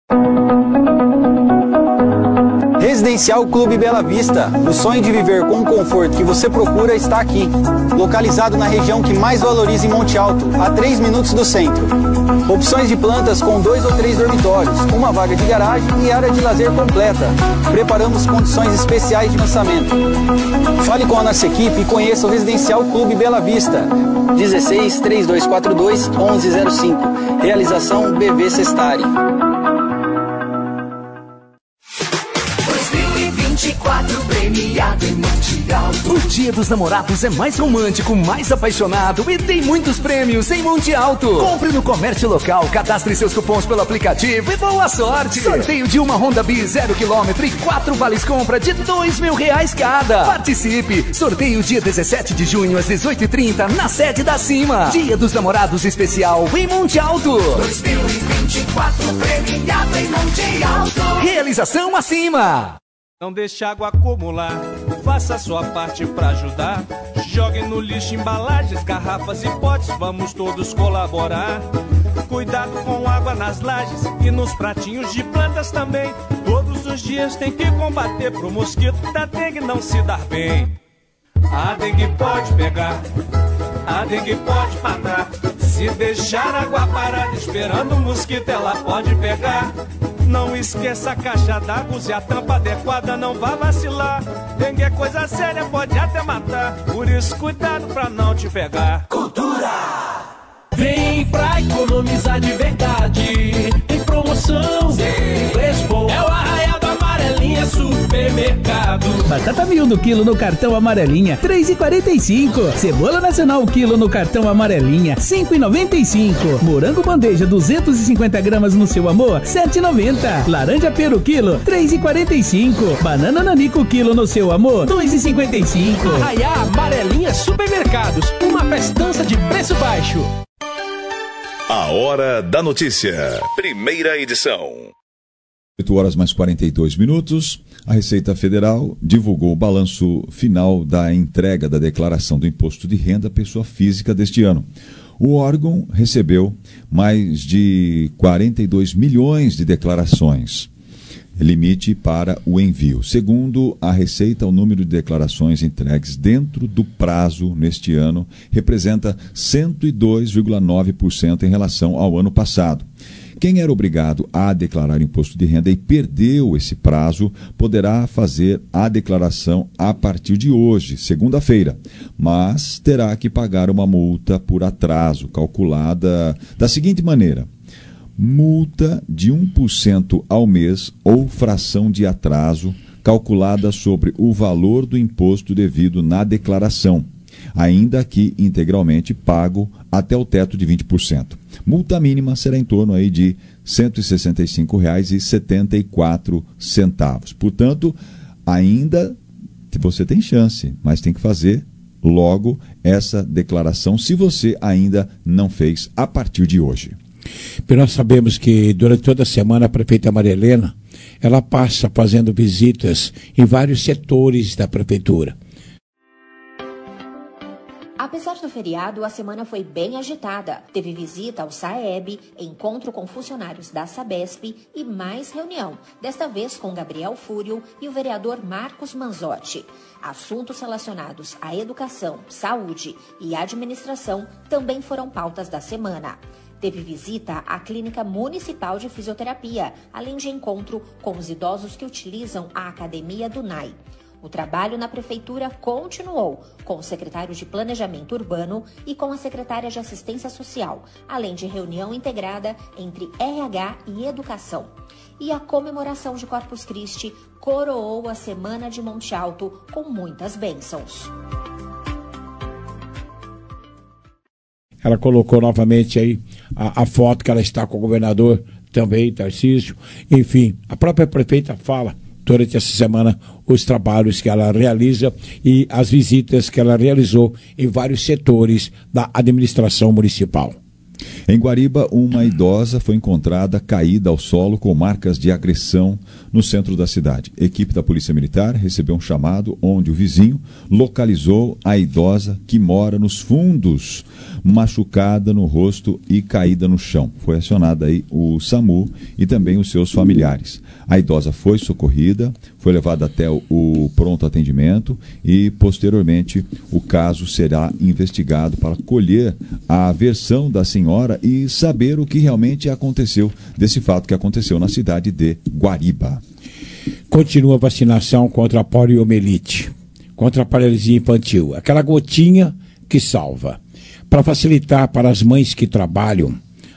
Residencial Clube Bela Vista. O sonho de viver com o conforto que você procura está aqui. Localizado na região que mais valoriza em Monte Alto, a 3 minutos do centro. Opções de plantas com 2 ou 3 dormitórios, uma vaga de garagem e área de lazer completa. Preparamos condições especiais de lançamento. Fale com a nossa equipe e conheça o Residencial Clube Bela Vista. 16 3242 1105. Realização BV Sestari. 2024 premiado em Monte Alto. O Dia dos Namorados é mais romântico, mais apaixonado e tem muitos prêmios em Monte Alto. Compre no comércio local, cadastre seus cupons pelo aplicativo e boa sorte. Sorteio de uma Honda Bis 0 km e 4 vales compra de R$2.000 cada. Participe. Sorteio dia 17 de junho às 18h30 na sede da Cima. Dia dos Namorados especial em Monte Alto. 2024 premiado em Monte Alto. Realização acima. Não deixe água acumular, faça a sua parte pra ajudar. Jogue no lixo embalagens, garrafas e potes, vamos todos colaborar. Cuidado com água nas lajes e nos pratinhos de plantas também. Todos os dias tem que combater pro mosquito da dengue não se dar bem. A dengue pode pegar, a dengue pode matar. Se deixar a água parada esperando o mosquito, ela pode pegar. Não esqueça a caixa d'água, use a tampa adequada, não vá vacilar. Dengue é coisa séria, pode até matar. Por isso, cuidado pra não te pegar. Cultura! Vem pra economizar de verdade. Tem promoção, tem preço bom. É o Arraial da Amarelinha Supermercado. Batata mil no quilo no cartão Amarelinha, R$3,45. Cebola nacional quilo no cartão Amarelinha, R$5,95. Morango bandeja 250 gramas no seu amor, R$7,90. Laranja peru quilo, R$3,45. Banana nanico quilo no seu amor, R$2,55. Arraial Amarelinha Supermercados, uma festança de preço baixo. A Hora da Notícia, primeira edição. 8 horas mais 42 minutos. A Receita Federal divulgou o balanço final da entrega da declaração do Imposto de Renda à Pessoa Física deste ano. O órgão recebeu mais de 42 milhões de declarações, limite para o envio. Segundo a Receita, o número de declarações entregues dentro do prazo neste ano representa 102,9% em relação ao ano passado. Quem era obrigado a declarar imposto de renda e perdeu esse prazo, poderá fazer a declaração a partir de hoje, segunda-feira, mas terá que pagar uma multa por atraso, calculada da seguinte maneira: multa de 1% ao mês ou fração de atraso, calculada sobre o valor do imposto devido na declaração, ainda que integralmente pago até o teto de 20%. Multa mínima será em torno aí de R$ 165,74. Portanto, ainda você tem chance, mas tem que fazer logo essa declaração se você ainda não fez a partir de hoje. Nós sabemos que durante toda a semana a prefeita Maria Helena, ela passa fazendo visitas em vários setores da prefeitura. Apesar do feriado, a semana foi bem agitada. Teve visita ao SAEB, encontro com funcionários da Sabesp e mais reunião, desta vez com Gabriel Fúrio e o vereador Marcos Manzotti. Assuntos relacionados à educação, saúde e administração também foram pautas da semana. Teve visita à Clínica Municipal de Fisioterapia, além de encontro com os idosos que utilizam a Academia do NAI. O trabalho na prefeitura continuou, com o secretário de Planejamento Urbano e com a secretária de Assistência Social, além de reunião integrada entre RH e Educação. E a comemoração de Corpus Christi coroou a Semana de Monte Alto com muitas bênçãos. Ela colocou novamente aí a foto que ela está com o governador também, Tarcísio. Enfim, a própria prefeita fala durante essa semana os trabalhos que ela realiza e as visitas que ela realizou em vários setores da administração municipal. Em Guariba, uma idosa foi encontrada caída ao solo com marcas de agressão no centro da cidade. A equipe da Polícia Militar recebeu um chamado onde o vizinho localizou a idosa que mora nos fundos, machucada no rosto e caída no chão. Foi acionada aí o SAMU e também os seus familiares. A idosa foi socorrida, foi levada até o pronto atendimento e, posteriormente, o caso será investigado para colher a versão da senhora e saber o que realmente aconteceu desse fato que aconteceu na cidade de Guariba. Continua a vacinação contra a poliomielite, contra a paralisia infantil, aquela gotinha que salva. Para facilitar para as mães que trabalham,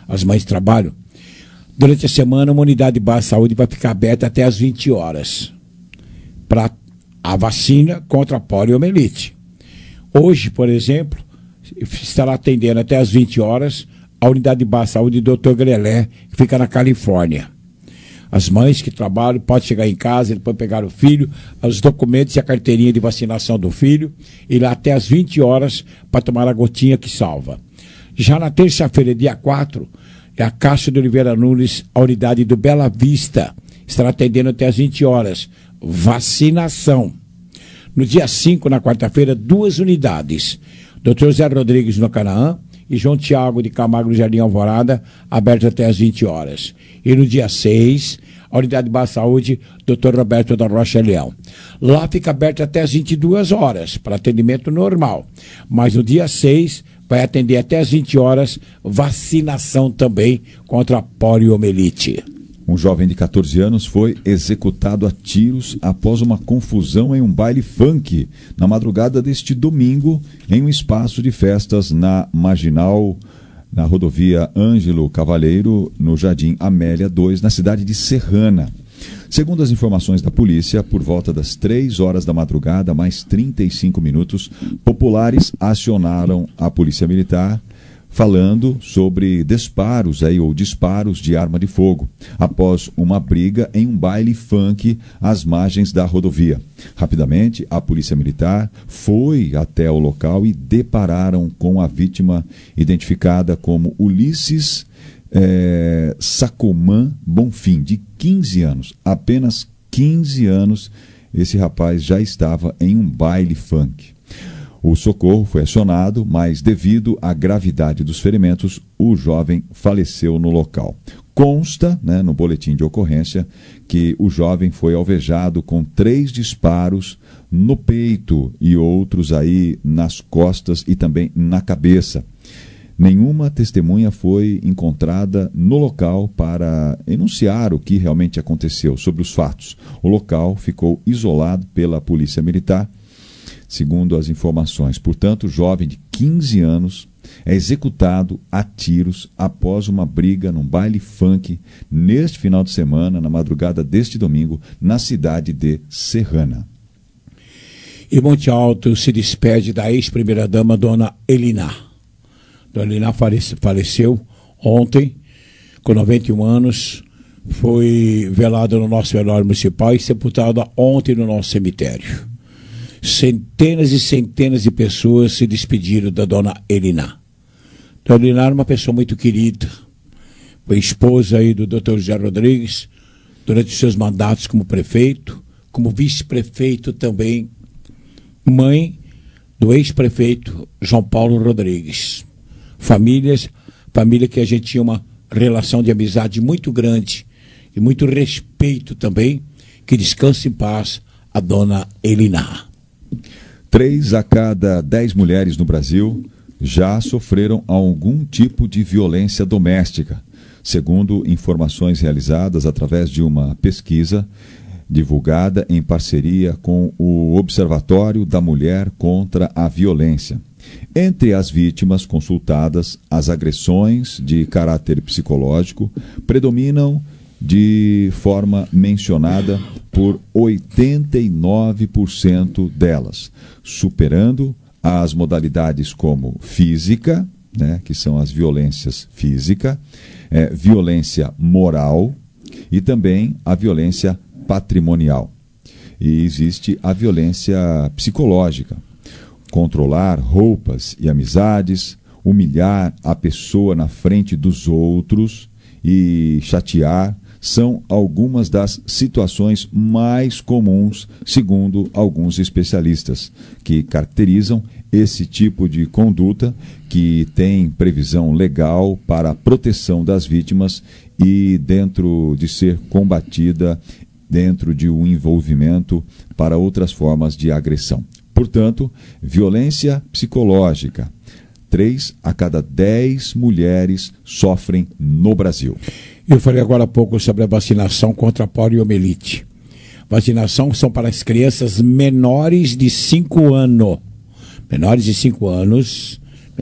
durante a semana uma unidade básica de saúde vai ficar aberta até às 20 horas para a vacina contra a poliomielite. Hoje, por exemplo, estará atendendo até às 20 horas a unidade básica de saúde do Dr. Grelé, que fica na Califórnia. As mães que trabalham podem chegar em casa, depois pegar o filho, os documentos e a carteirinha de vacinação do filho, e lá até às 20 horas para tomar a gotinha que salva. Já na terça-feira, dia 4, é a Caixa de Oliveira Nunes, a unidade do Bela Vista, estará atendendo até às 20 horas. Vacinação. No dia 5, na quarta-feira, 2 unidades. Dr. Zé Rodrigues no Canaã e João Tiago de Camargo no Jardim Alvorada, aberto até às 20 horas. E no dia 6, a Unidade de Saúde, Dr. Roberto da Rocha Leão. Lá fica aberto até às 22 horas, para atendimento normal. Mas no dia 6, vai atender até às 20 horas, vacinação também contra a poliomielite. Um jovem de 14 anos foi executado a tiros após uma confusão em um baile funk na madrugada deste domingo em um espaço de festas na Marginal, na rodovia Ângelo Cavaleiro, no Jardim Amélia 2, na cidade de Serrana. Segundo as informações da polícia, por volta das 3 horas da madrugada, mais 35 minutos, populares acionaram a Polícia Militar, falando sobre disparos de arma de fogo, após uma briga em um baile funk às margens da rodovia. Rapidamente, a Polícia Militar foi até o local e depararam com a vítima, identificada como Ulisses Sacomã Bonfim, de 15 anos. Apenas 15 anos, esse rapaz já estava em um baile funk. O socorro foi acionado, mas devido à gravidade dos ferimentos, o jovem faleceu no local. Consta, no boletim de ocorrência, que o jovem foi alvejado com 3 disparos no peito e outros aí nas costas e também na cabeça. Nenhuma testemunha foi encontrada no local para enunciar o que realmente aconteceu sobre os fatos. O local ficou isolado pela Polícia Militar, segundo as informações. Portanto, o jovem de 15 anos é executado a tiros após uma briga num baile funk neste final de semana, na madrugada deste domingo, na cidade de Serrana. E Monte Alto se despede da ex-primeira-dama, Dona Elina. Dona Elina faleceu ontem, com 91 anos, foi velada no nosso velório municipal e sepultada ontem no nosso cemitério. Centenas e centenas de pessoas se despediram da Dona Elina. Dona Elina era uma pessoa muito querida, foi esposa aí do Dr. José Rodrigues, durante os seus mandatos como prefeito, como vice-prefeito também, mãe do ex-prefeito João Paulo Rodrigues. Família que a gente tinha uma relação de amizade muito grande e muito respeito também. Que descanse em paz a Dona Elina. 3 a cada 10 mulheres no Brasil já sofreram algum tipo de violência doméstica, segundo informações realizadas através de uma pesquisa divulgada em parceria com o Observatório da Mulher contra a Violência. Entre as vítimas consultadas, as agressões de caráter psicológico predominam de forma mencionada por 89% delas, superando as modalidades como física, que são as violências física, violência moral e também a violência patrimonial. E existe a violência psicológica. Controlar roupas e amizades, humilhar a pessoa na frente dos outros e chatear são algumas das situações mais comuns, segundo alguns especialistas, que caracterizam esse tipo de conduta que tem previsão legal para a proteção das vítimas e dentro de ser combatida dentro de um envolvimento para outras formas de agressão. Portanto, violência psicológica. 3 a cada 10 mulheres sofrem no Brasil. Eu falei agora há pouco sobre a vacinação contra a poliomielite. Vacinação são para as crianças menores de 5 anos. Menores de 5 anos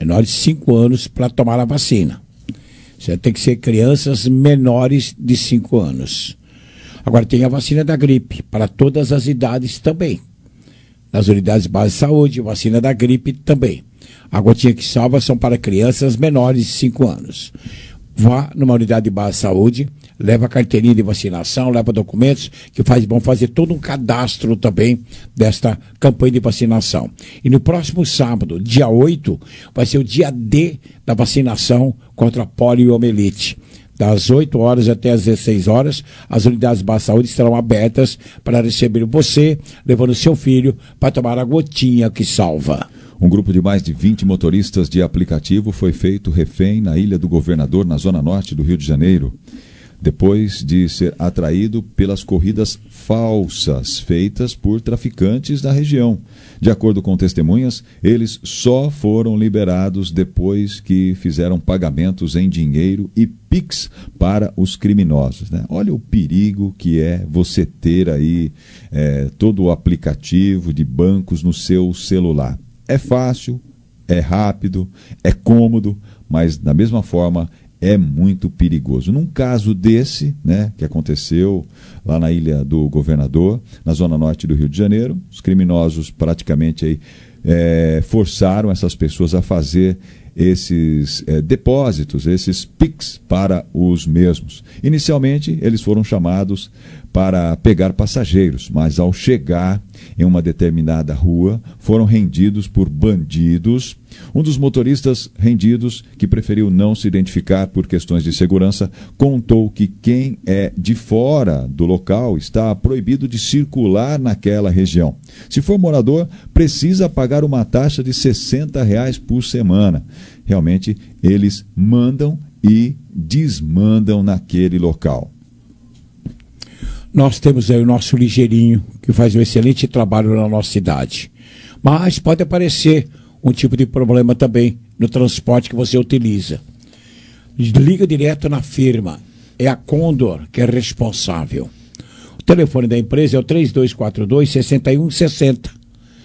para tomar a vacina. Você tem que ser crianças menores de 5 anos. Agora tem a vacina da gripe, para todas as idades também. Nas unidades básicas de saúde, vacina da gripe também. A gotinha que salva são para crianças menores de 5 anos. Vá numa unidade de base de saúde, leva a carteirinha de vacinação, leva documentos, que vão fazer todo um cadastro também desta campanha de vacinação. E no próximo sábado, dia 8, vai ser o dia D da vacinação contra a poliomielite. Das 8 horas até as 16 horas, as unidades de base de saúde estarão abertas para receber você, levando seu filho para tomar a gotinha que salva. Um grupo de mais de 20 motoristas de aplicativo foi feito refém na Ilha do Governador, na zona norte do Rio de Janeiro, depois de ser atraído pelas corridas falsas feitas por traficantes da região. De acordo com testemunhas, eles só foram liberados depois que fizeram pagamentos em dinheiro e Pix para os criminosos. Olha o perigo que é você ter aí todo o aplicativo de bancos no seu celular. É fácil, é rápido, é cômodo, mas da mesma forma é muito perigoso. Num caso desse, que aconteceu lá na Ilha do Governador, na zona norte do Rio de Janeiro, os criminosos praticamente aí, forçaram essas pessoas a fazer esses depósitos, esses PIX para os mesmos. Inicialmente, eles foram chamados para pegar passageiros, mas ao chegar em uma determinada rua, foram rendidos por bandidos Um dos motoristas rendidos, que preferiu não se identificar por questões de segurança, contou que quem é de fora do local está proibido de circular naquela região. Se for morador, precisa pagar uma taxa de R$60 por semana. Realmente, eles mandam e desmandam naquele local. Nós temos aí o nosso Ligeirinho, que faz um excelente trabalho na nossa cidade. Mas pode aparecer um tipo de problema também no transporte que você utiliza. Liga direto na firma. É a Condor que é responsável. O telefone da empresa é o 3242-6160.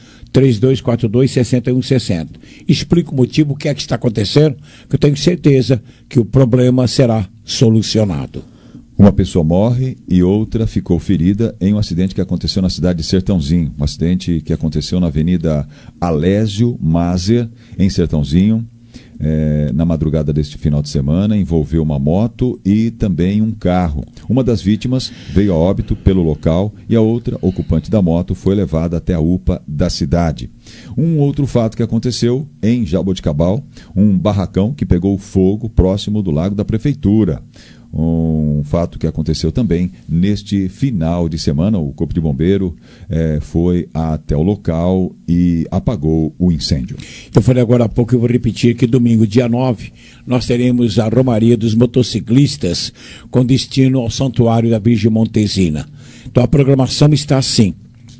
3242-6160. Explica o motivo, o que é que está acontecendo, que eu tenho certeza que o problema será solucionado. Uma pessoa morre e outra ficou ferida em um acidente que aconteceu na cidade de Sertãozinho. Um acidente que aconteceu na Avenida Alésio Mazer, em Sertãozinho, na madrugada deste final de semana. Envolveu uma moto e também um carro. Uma das vítimas veio a óbito pelo local e a outra, ocupante da moto, foi levada até a UPA da cidade. Um outro fato que aconteceu em Jaboticabal, um barracão que pegou fogo próximo do lago da prefeitura. Um fato que aconteceu também neste final de semana. O Corpo de Bombeiro foi até o local e apagou o incêndio. Eu falei agora há pouco, eu vou repetir que domingo, dia 9, nós teremos a Romaria dos Motociclistas com destino ao Santuário da Virgem Montezina. Então a programação está assim.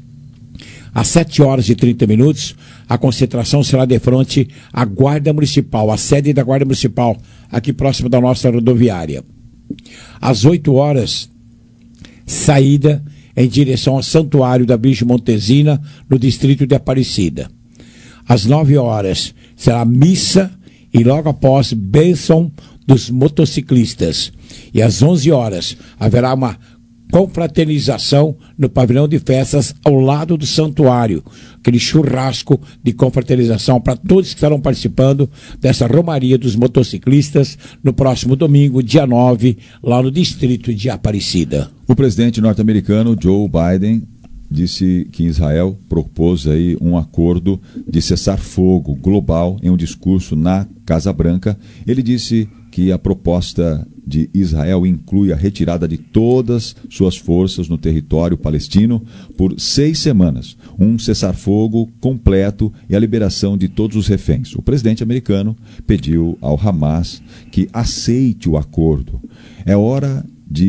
Às 7h30, a concentração será de frente à Guarda Municipal, a sede da Guarda Municipal, aqui próximo da nossa rodoviária. Às 8h, saída em direção ao Santuário da Virgem Montezina, no distrito de Aparecida. Às 9h, será missa e logo após, bênção dos motociclistas. E às 11h, haverá uma confraternização no pavilhão de festas ao lado do santuário, aquele churrasco de confraternização para todos que estarão participando dessa Romaria dos Motociclistas no próximo domingo, dia 9, lá no distrito de Aparecida. O presidente norte-americano Joe Biden disse que Israel propôs aí um acordo de cessar-fogo global em um discurso na Casa Branca. Ele disse que a proposta de Israel inclui a retirada de todas suas forças no território palestino por 6 semanas, um cessar-fogo completo e a liberação de todos os reféns. O presidente americano pediu ao Hamas que aceite o acordo. É hora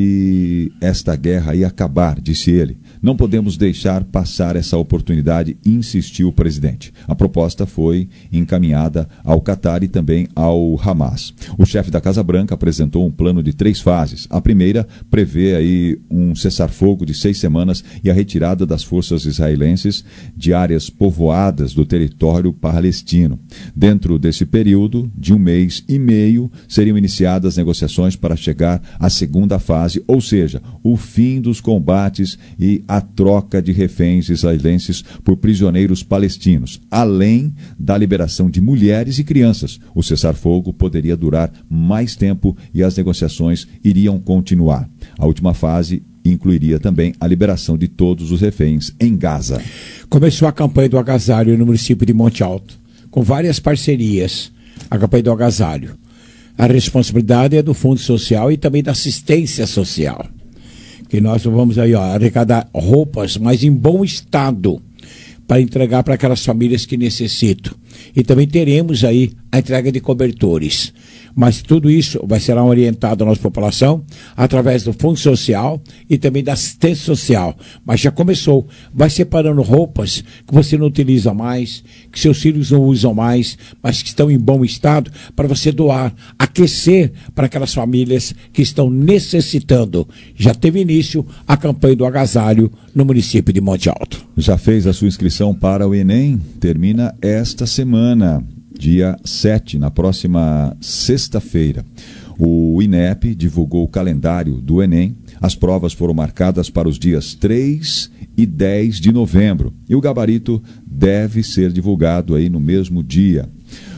de esta guerra aí acabar, disse ele. Não podemos deixar passar essa oportunidade, insistiu o presidente. A proposta foi encaminhada ao Qatar e também ao Hamas. O chefe da Casa Branca apresentou um plano de 3 fases. A primeira prevê aí um cessar-fogo de 6 semanas e a retirada das forças israelenses de áreas povoadas do território palestino. Dentro desse período de 1 mês e meio, seriam iniciadas negociações para chegar à segunda fase, ou seja, o fim dos combates e a troca de reféns israelenses por prisioneiros palestinos, além da liberação de mulheres e crianças. O cessar-fogo poderia durar mais tempo e as negociações iriam continuar. A última fase incluiria também a liberação de todos os reféns em Gaza. Começou a campanha do agasalho no município de Monte Alto, com várias parcerias. A campanha do agasalho. A responsabilidade é do Fundo Social e também da assistência social. Que nós vamos aí, arrecadar roupas, mas em bom estado, para entregar para aquelas famílias que necessitam. E também teremos aí a entrega de cobertores. Mas tudo isso vai ser orientado à nossa população através do Fundo Social e também da assistência social. Mas já começou. Vai separando roupas que você não utiliza mais, que seus filhos não usam mais, mas que estão em bom estado, para você doar, aquecer para aquelas famílias que estão necessitando. Já teve início a campanha do agasalho no município de Monte Alto. Já fez a sua inscrição para o Enem? Termina esta semana. Dia 7, na próxima sexta-feira. O INEP divulgou o calendário do Enem. As provas foram marcadas para os dias 3 e 10 de novembro. E o gabarito deve ser divulgado aí no mesmo dia.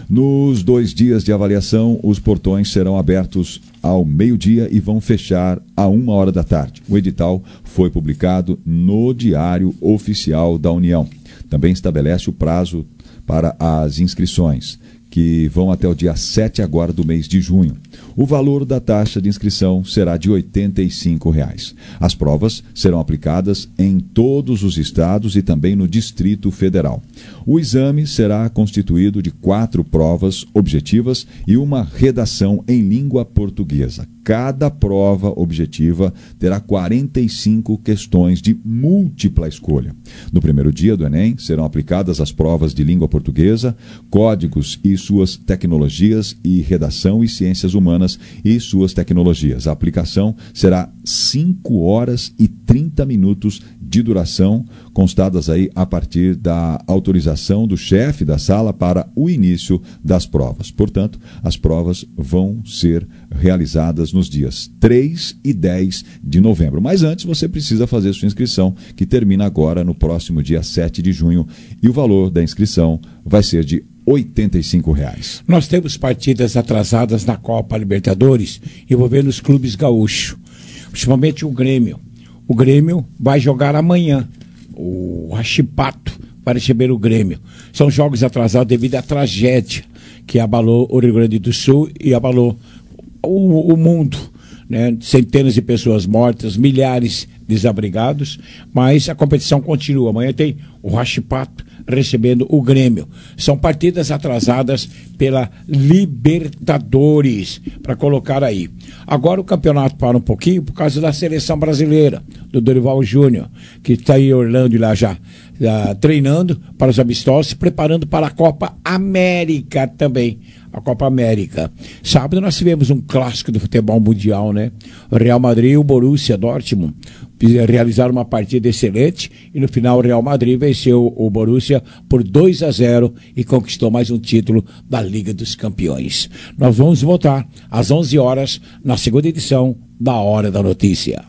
Nos 2 dias de avaliação, os portões serão abertos ao meio-dia e vão fechar a 1h da tarde. O edital foi publicado no Diário Oficial da União. Também estabelece o prazo para as inscrições, que vão até o dia 7 agora do mês de junho. O valor da taxa de inscrição será de R$ 85. As provas serão aplicadas em todos os estados e também no Distrito Federal. O exame será constituído de 4 provas objetivas e uma redação em língua portuguesa. Cada prova objetiva terá 45 questões de múltipla escolha. No primeiro dia do Enem, serão aplicadas as provas de língua portuguesa, códigos e suas tecnologias e redação e ciências humanas e suas tecnologias. A aplicação será 5 horas e 30 minutos de duração, constadas aí a partir da autorização do chefe da sala para o início das provas. Portanto, as provas vão ser realizadas nos dias 3 e 10 de novembro. Mas antes você precisa fazer sua inscrição, que termina agora no próximo dia 7 de junho, e o valor da inscrição vai ser de R$ 85. Nós temos partidas atrasadas na Copa Libertadores envolvendo os clubes gaúchos, principalmente o Grêmio. O Grêmio vai jogar amanhã. O Rachipato vai receber o Grêmio. São jogos atrasados devido à tragédia que abalou o Rio Grande do Sul e abalou o mundo, né? Centenas de pessoas mortas, milhares desabrigados, mas a competição continua. Amanhã tem o Rachipato recebendo o Grêmio. São partidas atrasadas pela Libertadores, para colocar aí. Agora o campeonato para um pouquinho por causa da seleção brasileira, do Dorival Júnior, que está em Orlando lá já treinando para os amistosos, se preparando para a Copa América também. A Copa América. Sábado nós tivemos um clássico do futebol mundial, né? O Real Madrid e o Borussia Dortmund realizaram uma partida excelente e no final o Real Madrid venceu o Borussia por 2-0 e conquistou mais um título da Liga dos Campeões. Nós vamos voltar às 11 horas na segunda edição da Hora da Notícia.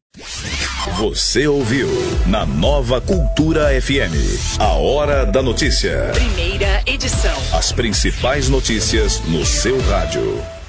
Você ouviu na Nova Cultura FM, a Hora da Notícia. Primeira edição. As principais notícias no seu rádio.